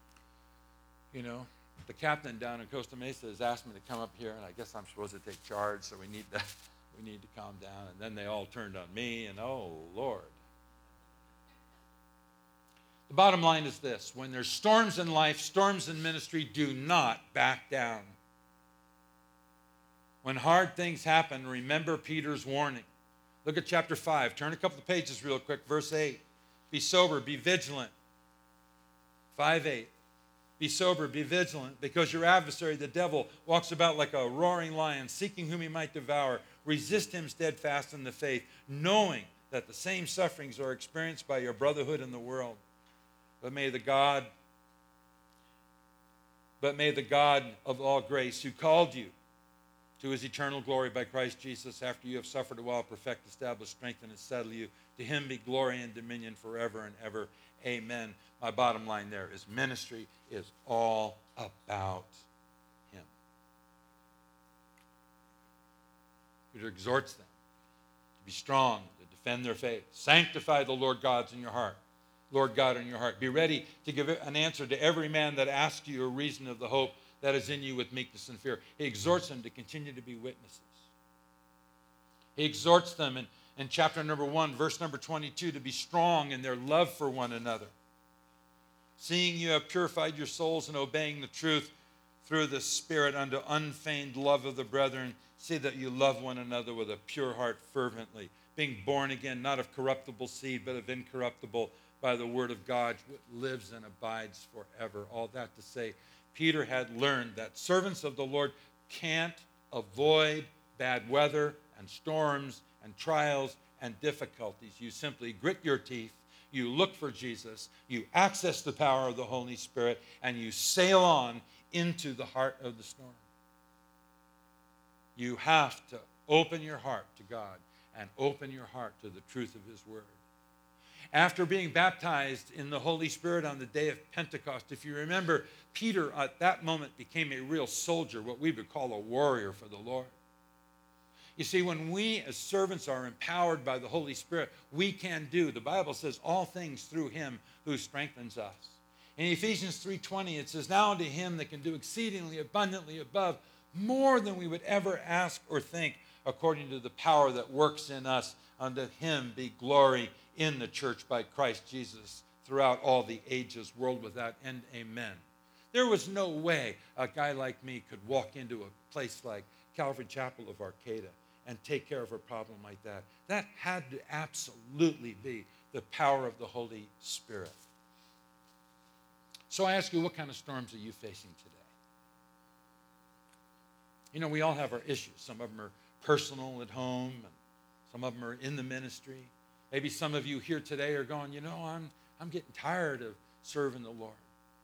You know, the captain down in Costa Mesa has asked me to come up here, and I guess I'm supposed to take charge, so we need to, we need to calm down. And then they all turned on me, and oh, Lord. The bottom line is this: when there's storms in life, storms in ministry, do not back down. When hard things happen, remember Peter's warning. Look at chapter five. Turn a couple of pages real quick, verse eight. Be sober, be vigilant. five eight. Be sober, be vigilant, because your adversary, the devil, walks about like a roaring lion, seeking whom he might devour. Resist him steadfast in the faith, knowing that the same sufferings are experienced by your brotherhood in the world. But may the God, but may the God of all grace, who called you to his eternal glory by Christ Jesus, after you have suffered a while, perfect, establish, strengthen, and settle you. To him be glory and dominion forever and ever. Amen. My bottom line there is ministry is all about him. Peter exhorts them to be strong, to defend their faith. Sanctify the Lord God's in your heart. Lord God in your heart. Be ready to give an answer to every man that asks you a reason of the hope that is in you with meekness and fear. He exhorts them to continue to be witnesses. He exhorts them in, in chapter number one, verse number twenty-two, to be strong in their love for one another. Seeing you have purified your souls and obeying the truth through the Spirit unto unfeigned love of the brethren, see that you love one another with a pure heart fervently, being born again, not of corruptible seed, but of incorruptible, by the word of God, which lives and abides forever. All that to say, Peter had learned that servants of the Lord can't avoid bad weather and storms and trials and difficulties. You simply grit your teeth, you look for Jesus, you access the power of the Holy Spirit, and you sail on into the heart of the storm. You have to open your heart to God and open your heart to the truth of his word. After being baptized in the Holy Spirit on the day of Pentecost, if you remember, Peter at that moment became a real soldier, what we would call a warrior for the Lord. You see, when we as servants are empowered by the Holy Spirit, we can do, the Bible says, all things through him who strengthens us. In Ephesians three twenty, it says, now to him that can do exceedingly abundantly above, more than we would ever ask or think, according to the power that works in us. Unto him be glory in the church by Christ Jesus throughout all the ages, world without end. Amen. There was no way a guy like me could walk into a place like Calvary Chapel of Arcata and take care of a problem like that. That had to absolutely be the power of the Holy Spirit. So I ask you, what kind of storms are you facing today? You know, we all have our issues. Some of them are personal at home, and some of them are in the ministry. Maybe some of you here today are going, you know, I'm, I'm getting tired of serving the Lord.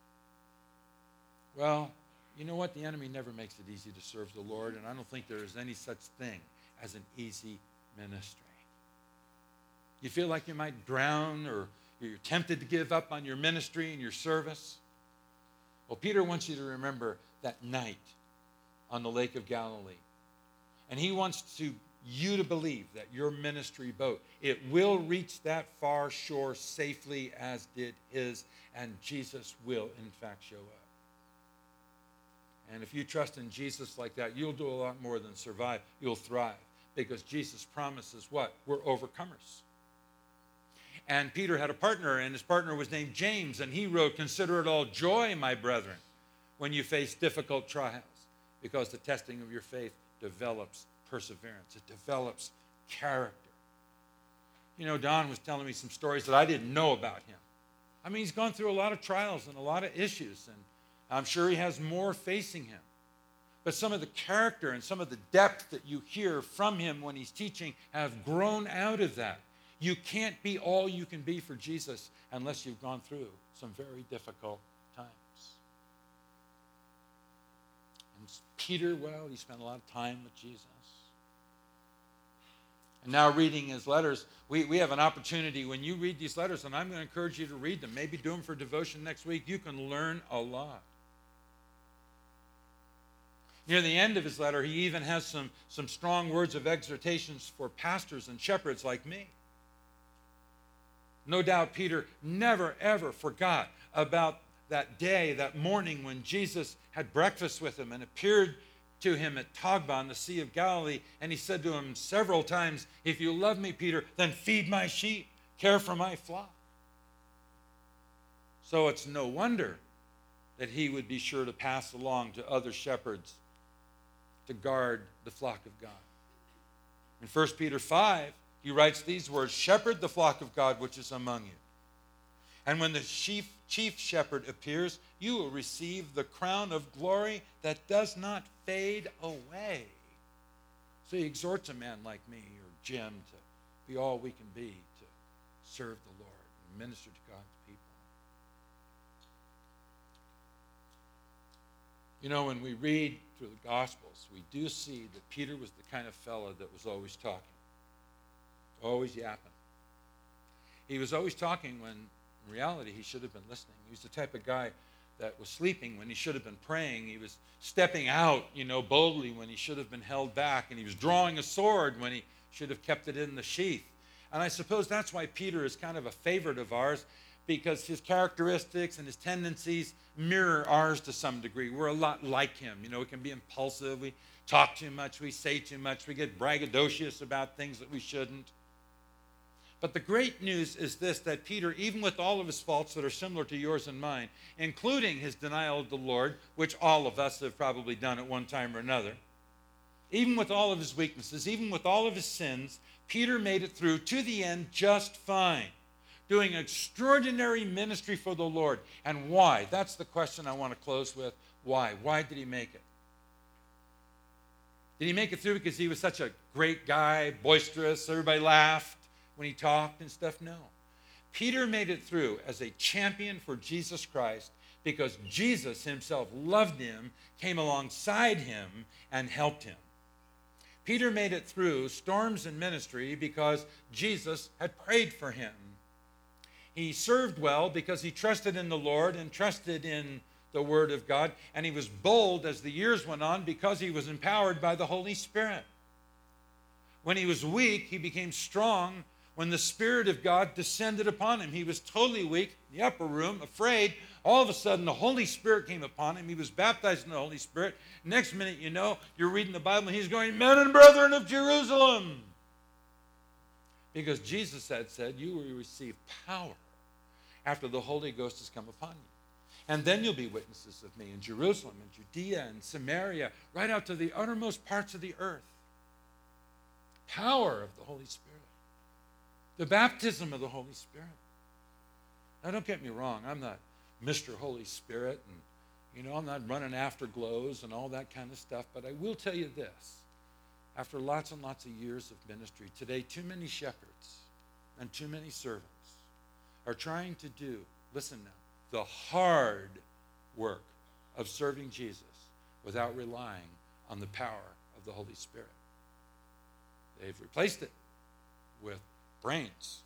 Well, you know what? The enemy never makes it easy to serve the Lord, and I don't think there is any such thing as an easy ministry. You feel like you might drown, or you're tempted to give up on your ministry and your service. Well, Peter wants you to remember that night on the Lake of Galilee. And he wants to you to believe that your ministry boat, it will reach that far shore safely as did his, and Jesus will in fact show up. And if you trust in Jesus like that, you'll do a lot more than survive. You'll thrive, because Jesus promises what? We're overcomers. And Peter had a partner, and his partner was named James, and he wrote, consider it all joy, my brethren, when you face difficult trials, because the testing of your faith develops perseverance. It develops character. You know, Don was telling me some stories that I didn't know about him. I mean, he's gone through a lot of trials and a lot of issues, and I'm sure he has more facing him. But some of the character and some of the depth that you hear from him when he's teaching have grown out of that. You can't be all you can be for Jesus unless you've gone through some very difficult times. And Peter, well, he spent a lot of time with Jesus. And now reading his letters, we, we have an opportunity when you read these letters, and I'm going to encourage you to read them. Maybe do them for devotion next week. You can learn a lot. Near the end of his letter, he even has some, some strong words of exhortations for pastors and shepherds like me. No doubt Peter never, ever forgot about that day, that morning when Jesus had breakfast with him and appeared to him at Tagba on the Sea of Galilee, and he said to him several times, if you love me, Peter, then feed my sheep, care for my flock. So it's no wonder that he would be sure to pass along to other shepherds to guard the flock of God. In First Peter five, he writes these words, shepherd the flock of God which is among you, And when the chief, chief shepherd appears, you will receive the crown of glory that does not fade away. So he exhorts a man like me or Jim to be all we can be to serve the Lord and minister to God's people. You know, when we read through the Gospels, we do see that Peter was the kind of fellow that was always talking, always yapping. He was always talking when, in reality, he should have been listening. He was the type of guy that was sleeping when he should have been praying. He was stepping out, you know, boldly when he should have been held back. And he was drawing a sword when he should have kept it in the sheath. And I suppose that's why Peter is kind of a favorite of ours, because his characteristics and his tendencies mirror ours to some degree. We're a lot like him. You know, we can be impulsive. We talk too much. We say too much. We get braggadocious about things that we shouldn't. But the great news is this, that Peter, even with all of his faults that are similar to yours and mine, including his denial of the Lord, which all of us have probably done at one time or another, even with all of his weaknesses, even with all of his sins, Peter made it through to the end just fine, doing extraordinary ministry for the Lord. And why? That's the question I want to close with. Why? Why did he make it? Did he make it through because he was such a great guy, boisterous, everybody laughed when he talked and stuff? No. Peter made it through as a champion for Jesus Christ because Jesus himself loved him, came alongside him, and helped him. Peter made it through storms in ministry because Jesus had prayed for him. He served well because he trusted in the Lord and trusted in the Word of God, and he was bold as the years went on because he was empowered by the Holy Spirit. When he was weak, he became strong when the Spirit of God descended upon him. He was totally weak in the upper room, afraid. All of a sudden, the Holy Spirit came upon him. He was baptized in the Holy Spirit. Next minute, you know, you're reading the Bible, and he's going, "Men and brethren of Jerusalem." Because Jesus had said, you will receive power after the Holy Ghost has come upon you. And then you'll be witnesses of me in Jerusalem and Judea and Samaria, right out to the uttermost parts of the earth. Power of the Holy Spirit. The baptism of the Holy Spirit. Now, don't get me wrong. I'm not Mister Holy Spirit, and, you know, I'm not running afterglows and all that kind of stuff. But I will tell you this. After lots and lots of years of ministry, today too many shepherds and too many servants are trying to do, listen now, the hard work of serving Jesus without relying on the power of the Holy Spirit. They've replaced it with brains,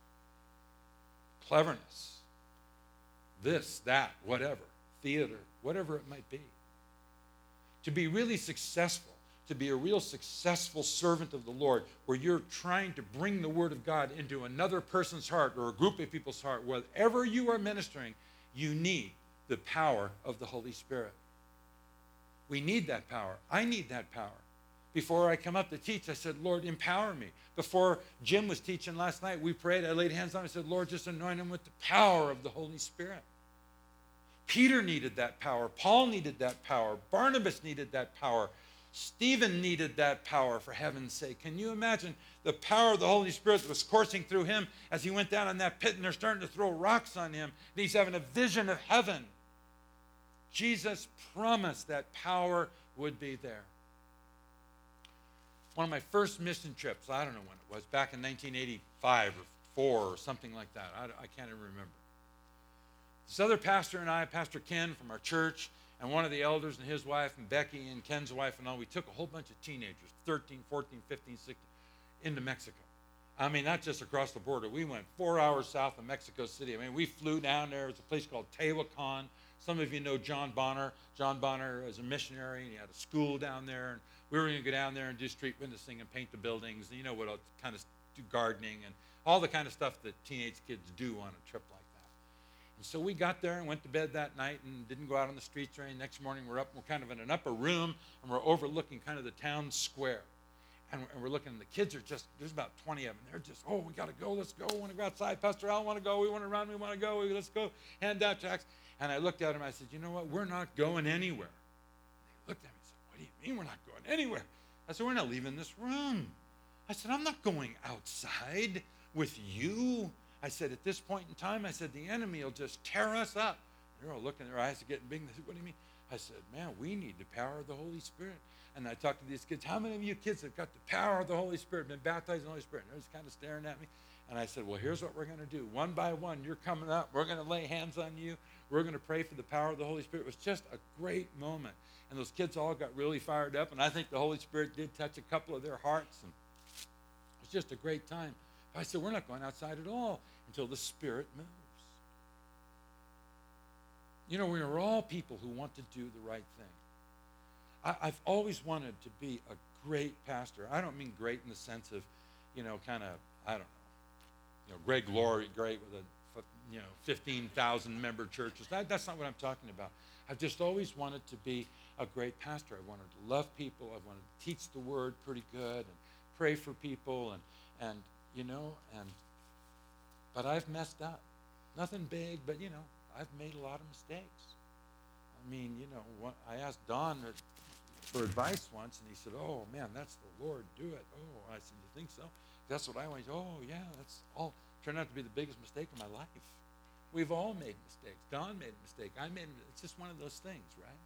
cleverness, this, that, whatever, theater, whatever it might be. To be really successful, to be a real successful servant of the Lord, where you're trying to bring the Word of God into another person's heart or a group of people's heart, wherever you are ministering, you need the power of the Holy Spirit. We need that power. I need that power. Before I come up to teach, I said, Lord, empower me. Before Jim was teaching last night, we prayed. I laid hands on him. I said, Lord, just anoint him with the power of the Holy Spirit. Peter needed that power. Paul needed that power. Barnabas needed that power. Stephen needed that power, for heaven's sake. Can you imagine the power of the Holy Spirit that was coursing through him as he went down in that pit, and they're starting to throw rocks on him, and he's having a vision of heaven? Jesus promised that power would be there. One of my first mission trips, I don't know when it was, back in nineteen eighty-five or four or something like that. I, I can't even remember. This other pastor and I, Pastor Ken from our church, and one of the elders and his wife, and Becky and Ken's wife and all, we took a whole bunch of teenagers, thirteen, fourteen, fifteen, sixteen, into Mexico. I mean, not just across the border. We went four hours south of Mexico City. I mean, we flew down there. It's a place called Tehuacan. Some of you know John Bonner. John Bonner is a missionary, and he had a school down there. And we were going to go down there and do street witnessing and paint the buildings, and you know what, kind of do gardening and all the kind of stuff that teenage kids do on a trip like that. And so we got there and went to bed that night and didn't go out on the streets or anything. Next morning we're up, we're kind of in an upper room, and we're overlooking kind of the town square. And we're looking, and the kids are just, there's about twenty of them. They're just, oh, we got to go, let's go. We want to go outside. Pastor Al, want to go. We want to run. We want to go. Let's go. Hand out tracts. And I looked at him. I said, you know what? We're not going anywhere. They looked at me and said, what do you mean we're not going anywhere? I said, we're not leaving this room. I said, I'm not going outside with you. I said, at this point in time, I said, the enemy will just tear us up. They're all looking, their eyes are getting big. They said, what do you mean? I said, man, we need the power of the Holy Spirit. And I talked to these kids, how many of you kids have got the power of the Holy Spirit, been baptized in the Holy Spirit? And they're just kind of staring at me. And I said, well, here's what we're going to do. One by one, you're coming up. We're going to lay hands on you. We're going to pray for the power of the Holy Spirit. It was just a great moment. And those kids all got really fired up. And I think the Holy Spirit did touch a couple of their hearts. And it was just a great time. But I said, we're not going outside at all until the Spirit moves. You know, we are all people who want to do the right thing. I, I've always wanted to be a great pastor. I don't mean great in the sense of, you know, kind of, I don't know, you know, Greg Laurie, great with a, you know, fifteen thousand member churches. That, that's not what I'm talking about. I've just always wanted to be a great pastor. I wanted to love people. I wanted to teach the word pretty good and pray for people and, and you know, and, but I've messed up. Nothing big, but, you know, I've made a lot of mistakes. I mean, you know, what, I asked Don for advice once, and he said, oh, man, that's the Lord. Do it. Oh, I said, you think so? That's what I want. Oh, yeah, that's all. Turned out to be the biggest mistake of my life. We've all made mistakes. Don made a mistake. I made a It's just one of those things, right?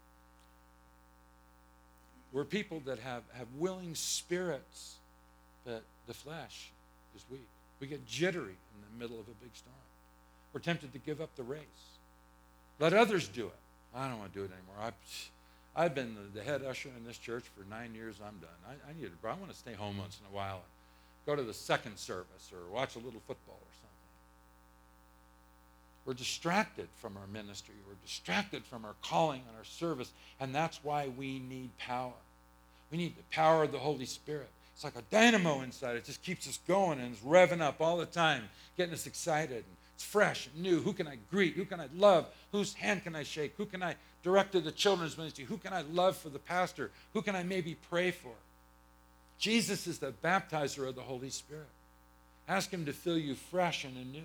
We're people that have, have willing spirits, but the flesh is weak. We get jittery in the middle of a big storm. We're tempted to give up the race. Let others do it. I don't want to do it anymore. I've, I've been the, the head usher in this church for nine years. I'm done. I, I need to, I want to stay home once in a while and go to the second service or watch a little football or something. We're distracted from our ministry. We're distracted from our calling and our service, and that's why we need power. We need the power of the Holy Spirit. It's like a dynamo inside. It just keeps us going and it's revving up all the time, getting us excited. It's fresh and new. Who can I greet? Who can I love? Whose hand can I shake? Who can I direct to the children's ministry? Who can I love for the pastor? Who can I maybe pray for? Jesus is the baptizer of the Holy Spirit. Ask him to fill you fresh and anew.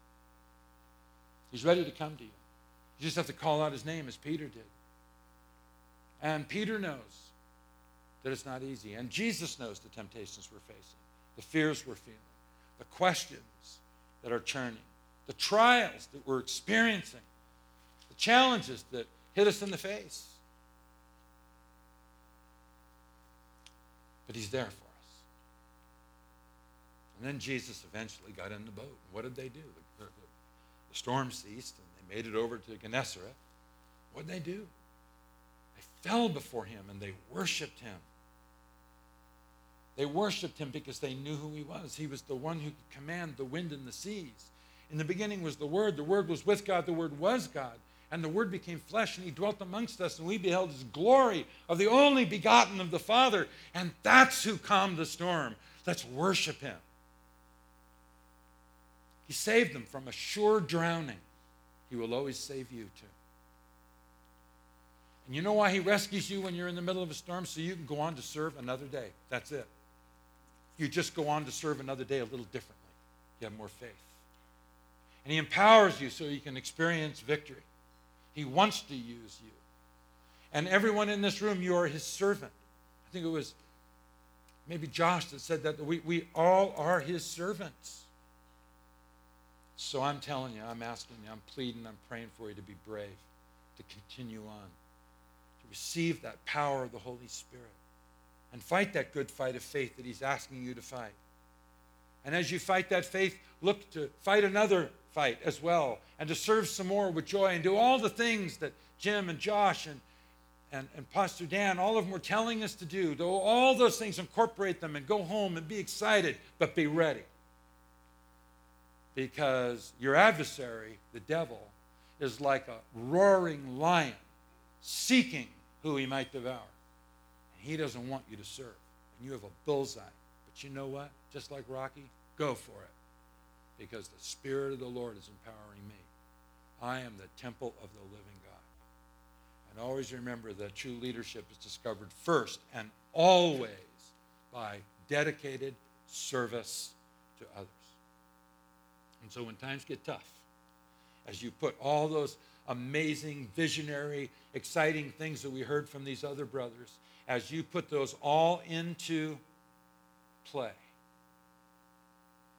He's ready to come to you. You just have to call out his name as Peter did. And Peter knows that it's not easy. And Jesus knows the temptations we're facing, the fears we're feeling, the questions that are churning, the trials that we're experiencing, the challenges that hit us in the face. But he's there for us. And then Jesus eventually got in the boat. What did they do? The, the, the storm ceased and they made it over to Gennesaret. What did they do? They fell before him and they worshiped him. They worshiped him because they knew who he was. He was the one who could command the wind and the seas. In the beginning was the Word. The Word was with God. The Word was God. And the Word became flesh, and he dwelt amongst us, and we beheld his glory of the only begotten of the Father. And that's who calmed the storm. Let's worship him. He saved them from a sure drowning. He will always save you too. And you know why he rescues you when you're in the middle of a storm? So you can go on to serve another day. That's it. You just go on to serve another day a little differently. You have more faith. And he empowers you so you can experience victory. He wants to use you. And everyone in this room, you are his servant. I think it was maybe Josh that said that we, we all are his servants. So I'm telling you, I'm asking you, I'm pleading, I'm praying for you to be brave, to continue on, to receive that power of the Holy Spirit, and fight that good fight of faith that he's asking you to fight. And as you fight that faith, look to fight another fight as well, and to serve some more with joy, and do all the things that Jim and Josh and, and, and Pastor Dan, all of them were telling us to do. Do all those things, incorporate them, and go home and be excited, but be ready. Because your adversary, the devil, is like a roaring lion, seeking who he might devour. And he doesn't want you to serve. And you have a bullseye. But you know what? Just like Rocky, go for it. Because the Spirit of the Lord is empowering me. I am the temple of the living God. And always remember that true leadership is discovered first and always by dedicated service to others. And so when times get tough, as you put all those amazing, visionary, exciting things that we heard from these other brothers, as you put those all into play,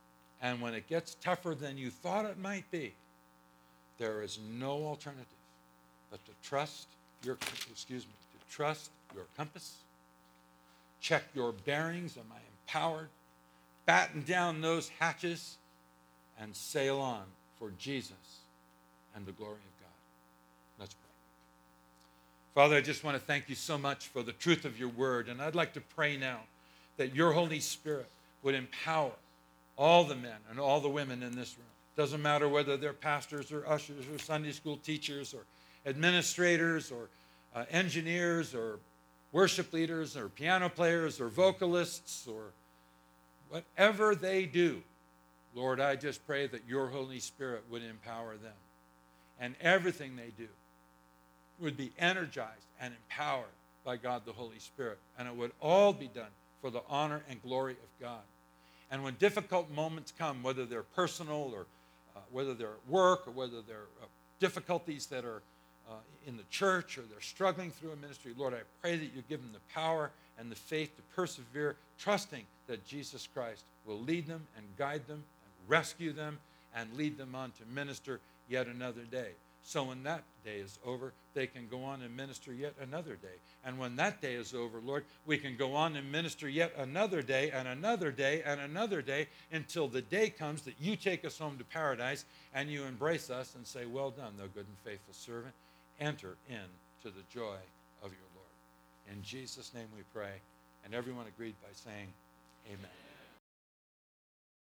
And when it gets tougher than you thought it might be, there is no alternative but to trust your, excuse me, to trust your compass, check your bearings. Am I empowered? Batten down those hatches and sail on for Jesus and the glory of God. Let's pray. Father, I just want to thank you so much for the truth of your word. And I'd like to pray now that your Holy Spirit would empower all the men and all the women in this room. Doesn't matter whether they're pastors or ushers or Sunday school teachers or administrators or uh, engineers or worship leaders or piano players or vocalists or whatever they do. Lord, I just pray that your Holy Spirit would empower them. And everything they do would be energized and empowered by God the Holy Spirit. And it would all be done for the honor and glory of God. And when difficult moments come, whether they're personal or uh, whether they're at work or whether they're uh, difficulties that are uh, in the church or they're struggling through a ministry, Lord, I pray that you give them the power and the faith to persevere, trusting that Jesus Christ will lead them and guide them and rescue them and lead them on to minister yet another day. So when that day is over, they can go on and minister yet another day. And when that day is over, Lord, we can go on and minister yet another day and another day and another day until the day comes that you take us home to paradise and you embrace us and say, well done, thou good and faithful servant. Enter into the joy of your Lord. In Jesus' name we pray. And everyone agreed by saying, amen.